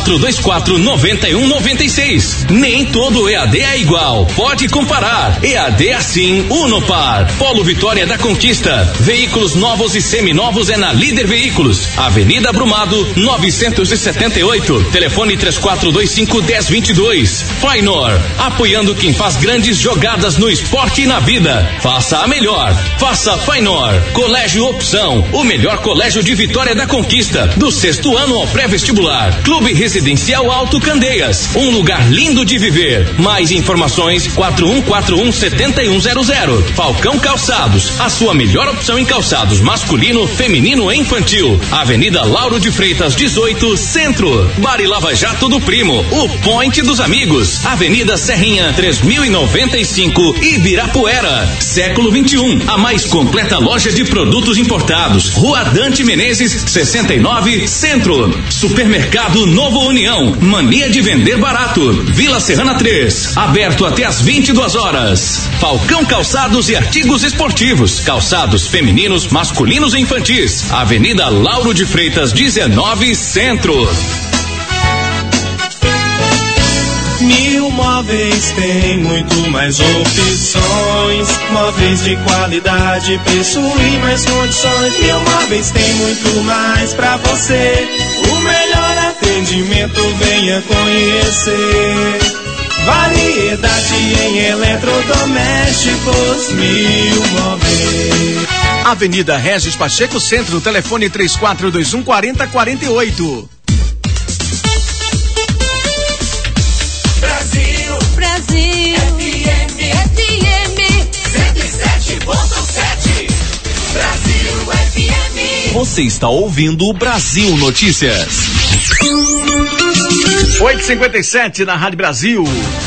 3424-9196. Nem todo EAD é igual, pode comparar. EAD assim, Unopar. Polo Vitória da Conquista. Veículos novos e seminovos é na Líder Veículos. Avenida Brumado, 978. Telefone 3425-1022. Fainor, apoiando quem faz grandes jogadas no esporte e na vida. Faça a melhor, faça Fainor. Colégio Opção, o melhor colégio de Vitória da Conquista, do 6º ano ao pré-vestibular. Clube Residencial Alto Candeias, um lugar lindo de viver. Mais informações 4141-7100. Falcão Calçados, a sua melhor opção em calçados masculino, feminino e infantil. Avenida Lauro de Freitas 18, Centro. Bar e Lava Jato do Primo, o Point dos Amigos. Avenida Serrinha 3095, Ibirapuera. Século 21, a mais completa loja de produtos importados. Rua Dante Menezes 69, Centro. Supermercado Novo União, mania de vender barato. Vila Serrana 3, aberto até às 22 horas. Falcão Calçados e Artigos Esportivos, calçados femininos, masculinos e infantis. Avenida Lauro de Freitas 19, Centro. Mil Móveis tem muito mais opções. Móveis de qualidade, preço e mais condições. Mil Móveis tem muito mais pra você. O melhor atendimento, venha conhecer. Variedade em eletrodomésticos. Mil Móveis. Avenida Regis Pacheco, Centro. Telefone 3421-4048. Brasil FM 107.7. Brasil FM. Você está ouvindo o Brasil Notícias. 8h57 na Rádio Brasil.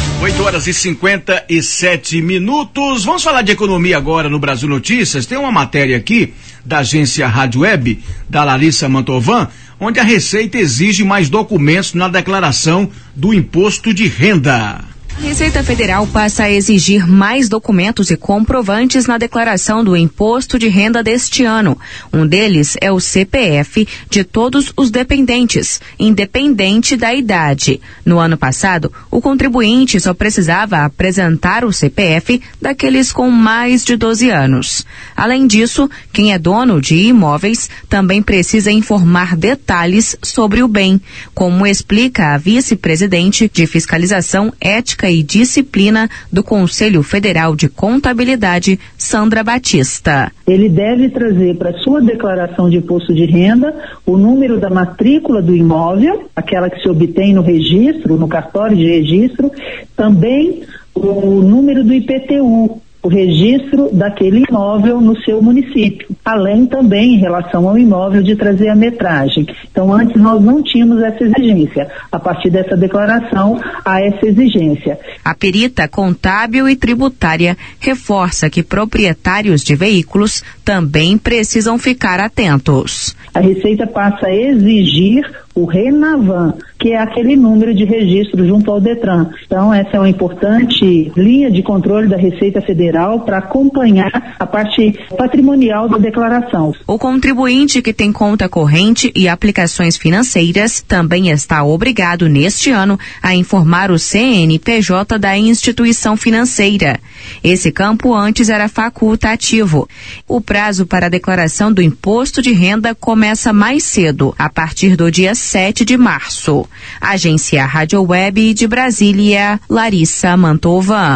8h57. Vamos falar de economia agora no Brasil Notícias. Tem uma matéria aqui da agência Rádio Web, da Larissa Mantovan, onde a Receita exige mais documentos na declaração do imposto de renda. A Receita Federal passa a exigir mais documentos e comprovantes na declaração do imposto de renda deste ano. Um deles é o CPF de todos os dependentes, independente da idade. No ano passado, o contribuinte só precisava apresentar o CPF daqueles com mais de 12 anos. Além disso, quem é dono de imóveis também precisa informar detalhes sobre o bem, como explica a vice-presidente de Fiscalização Ética e Disciplina do Conselho Federal de Contabilidade, Sandra Batista. Ele deve trazer para sua declaração de imposto de renda o número da matrícula do imóvel, aquela que se obtém no registro, no cartório de registro, também o número do IPTU, o registro daquele imóvel no seu município, além também em relação ao imóvel de trazer a metragem. Então antes nós não tínhamos essa exigência, a partir dessa declaração há essa exigência. A perita contábil e tributária reforça que proprietários de veículos também precisam ficar atentos. A Receita passa a exigir o RENAVAN, que é aquele número de registro junto ao DETRAN. Então, essa é uma importante linha de controle da Receita Federal para acompanhar a parte patrimonial da declaração. O contribuinte que tem conta corrente e aplicações financeiras também está obrigado, neste ano, a informar o CNPJ da instituição financeira. Esse campo antes era facultativo. O prazo para a declaração do imposto de renda começa mais cedo, a partir do dia 7 de março. Agência Rádio Web de Brasília, Larissa Mantovan.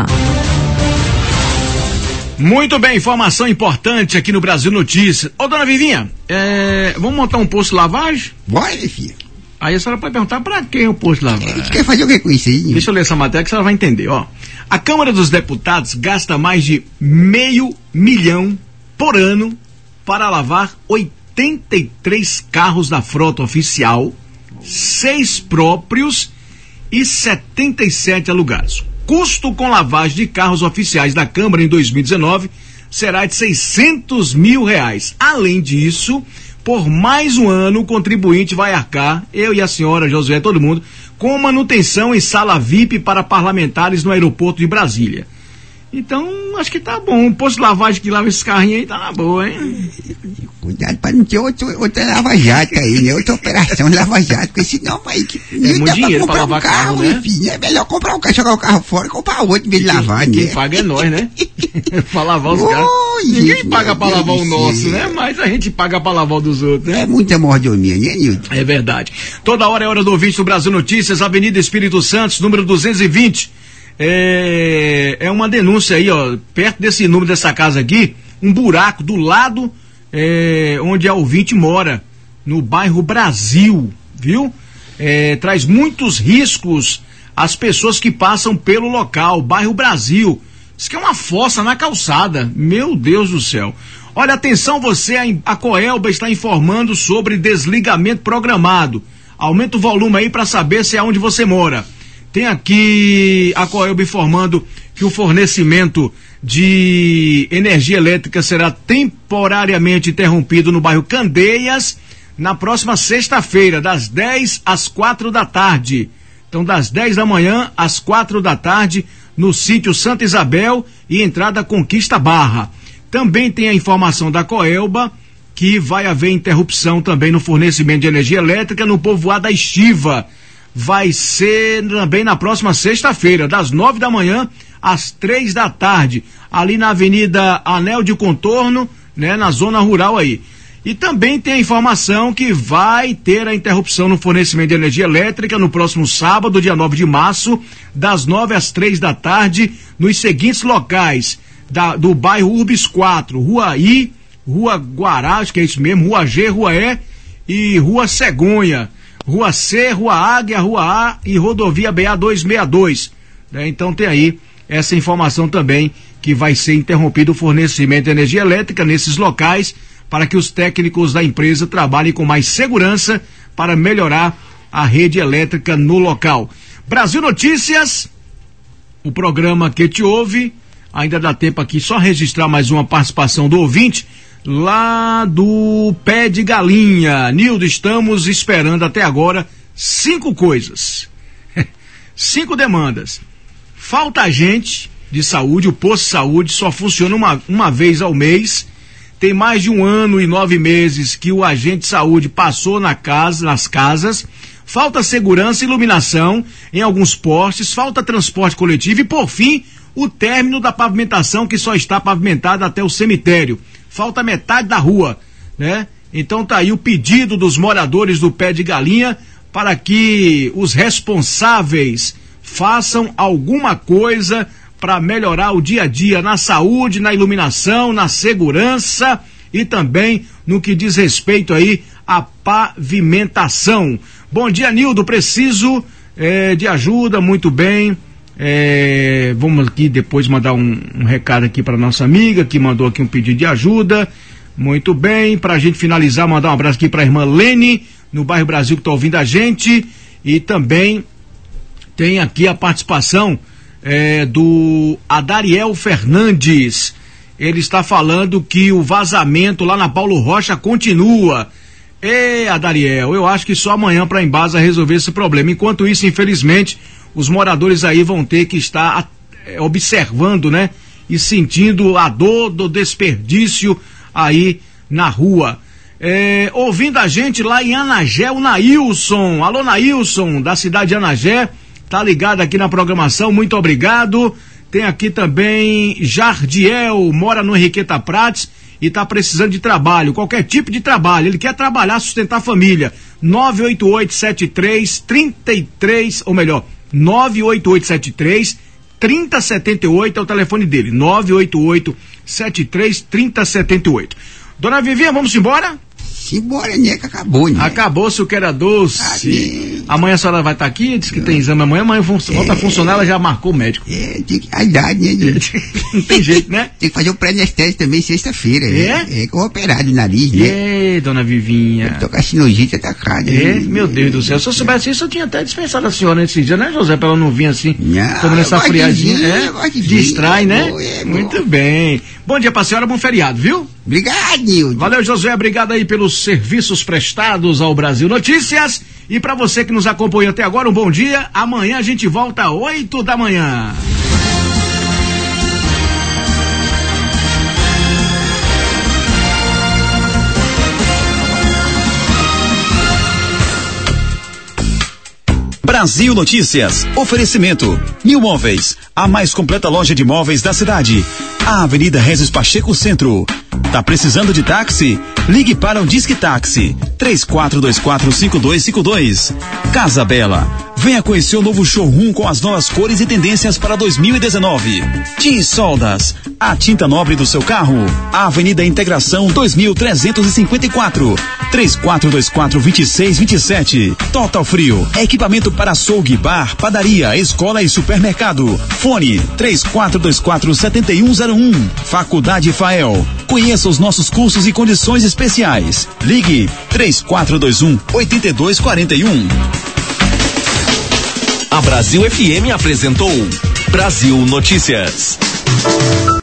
Muito bem, informação importante aqui no Brasil Notícias. Ô, dona Vivinha, vamos montar um posto de lavagem? Vai, filha. Aí a senhora pode perguntar pra quem o posto de lavagem. Você quer fazer o que com isso aí? Deixa eu ler essa matéria que a senhora vai entender, ó. A Câmara dos Deputados gasta mais de R$500 milhão por ano para lavar 83 carros da frota oficial, 6 próprios e 77 alugados. Custo com lavagem de carros oficiais da Câmara em 2019 será de R$600 mil. Além disso, por mais um ano, o contribuinte vai arcar, eu e a senhora, Josué, todo mundo, com manutenção em sala VIP para parlamentares no aeroporto de Brasília. Então, acho que tá bom. Um posto de lavagem que lava esse carrinho aí tá na boa, hein? Cuidado pra não ter outra lava-jato aí, né? Outra operação lava-jato, porque senão vai que muito dinheiro pra lavar carro, né? Enfim, é melhor comprar um carro, jogar o carro fora e comprar outro em vez de lavar, né? Quem paga é nós, né? Pra lavar os carros. Ninguém paga pra lavar o nosso, né? Mas a gente paga pra lavar o dos outros, né? É muita mordomia, né, Nilton? É verdade. Toda hora é hora do ouvinte do Brasil Notícias, Avenida Espírito Santo, número 220. É uma denúncia aí, ó, perto desse número dessa casa aqui, um buraco do lado onde a ouvinte mora, no bairro Brasil, viu? Traz muitos riscos às pessoas que passam pelo local, bairro Brasil. Isso que é uma fossa na calçada, meu Deus do céu. Olha, atenção você, a Coelba está informando sobre desligamento programado. Aumenta o volume aí para saber se é onde você mora. Tem aqui a Coelba informando que o fornecimento de energia elétrica será temporariamente interrompido no bairro Candeias na próxima sexta-feira, das 10 às 4 da tarde. Então, das 10 da manhã às 4 da tarde, no sítio Santa Isabel e entrada Conquista Barra. Também tem a informação da Coelba que vai haver interrupção também no fornecimento de energia elétrica no povoado da Estiva. Vai ser também na próxima sexta-feira, das 9 da manhã às 3 da tarde, ali na Avenida Anel de Contorno, né, na zona rural aí. E também tem a informação que vai ter a interrupção no fornecimento de energia elétrica no próximo sábado, dia 9 de março, das 9 às 3 da tarde, nos seguintes locais do bairro Urbis 4, Rua I, Rua Guará, acho que é isso mesmo, Rua G, Rua E e Rua Cegonha. Rua C, Rua Águia, Rua A e Rodovia BA 262. Então tem aí essa informação também que vai ser interrompido o fornecimento de energia elétrica nesses locais para que os técnicos da empresa trabalhem com mais segurança para melhorar a rede elétrica no local. Brasil Notícias, o programa que te ouve, ainda dá tempo aqui só registrar mais uma participação do ouvinte lá do Pé de Galinha. Nildo, estamos esperando até agora 5 coisas, 5 demandas. Falta agente de saúde, o posto de saúde só funciona uma vez ao mês. Tem mais de 1 ano e 9 meses que o agente de saúde passou nas casas. Falta segurança e iluminação em alguns postes, falta transporte coletivo e, por fim, o término da pavimentação, que só está pavimentada até o cemitério. Falta metade da rua, né? Então tá aí o pedido dos moradores do Pé de Galinha para que os responsáveis façam alguma coisa para melhorar o dia a dia na saúde, na iluminação, na segurança e também no que diz respeito aí à pavimentação. Bom dia, Nildo, preciso de ajuda, muito bem. Vamos aqui depois mandar um recado aqui para nossa amiga que mandou aqui um pedido de ajuda. Muito bem, para a gente finalizar, mandar um abraço aqui para a irmã Lene, no bairro Brasil, que está ouvindo a gente. E também tem aqui a participação do Adariel Fernandes. Ele está falando que o vazamento lá na Paulo Rocha continua. Adariel, eu acho que só amanhã para a Embasa resolver esse problema. Enquanto isso, infelizmente, os moradores aí vão ter que estar observando, né? E sentindo a dor do desperdício aí na rua. Ouvindo a gente lá em Anagé, o Nailson. Alô, Nailson, da cidade de Anagé, tá ligado aqui na programação, muito obrigado. Tem aqui também Jardiel, mora no Henriqueta Prates e tá precisando de trabalho, qualquer tipo de trabalho, ele quer trabalhar, sustentar a família. 98873 ou melhor, 98873-3078 é o telefone dele, 98873-3078. Dona Vivinha, vamos embora? Simbora, né? Que acabou, né? Acabou-se o que era doce. Amanhã a senhora vai estar aqui, diz que tem exame amanhã volta a funcionar, ela já marcou o médico. Tem que a idade, né? Não tem jeito, né? Tem que fazer o pré-anestésico também sexta-feira. Que eu vou operar de nariz, né? Dona Vivinha. Eu tô com a sinusite atacada. Meu Deus do céu. Se eu soubesse isso, eu tinha até dispensado a senhora nesse dia, né, José? Pra ela não vir assim, tomando essa friadinha. Distrai, né? Muito bem. Bom dia pra senhora, bom feriado, viu? Obrigado, Nildo. Valeu, Josué, obrigado aí pelos serviços prestados ao Brasil Notícias. E para você que nos acompanhou até agora, um bom dia. Amanhã a gente volta às 8 da manhã. Brasil Notícias. Oferecimento. New Móveis, a mais completa loja de móveis da cidade. A Avenida Regis Pacheco Centro. Tá precisando de táxi? Ligue para o Disque Táxi 34245252. Casa Bela. Venha conhecer o novo showroom com as novas cores e tendências para 2019. Tim Soldas, a tinta nobre do seu carro. A Avenida Integração 2354. 34242627. Total Frio, equipamento para açougue, bar, padaria, escola e supermercado. Fone 34247101. Faculdade Fael. Conheça os nossos cursos e condições especiais. Ligue 3421-8241. A Brasil FM apresentou Brasil Notícias.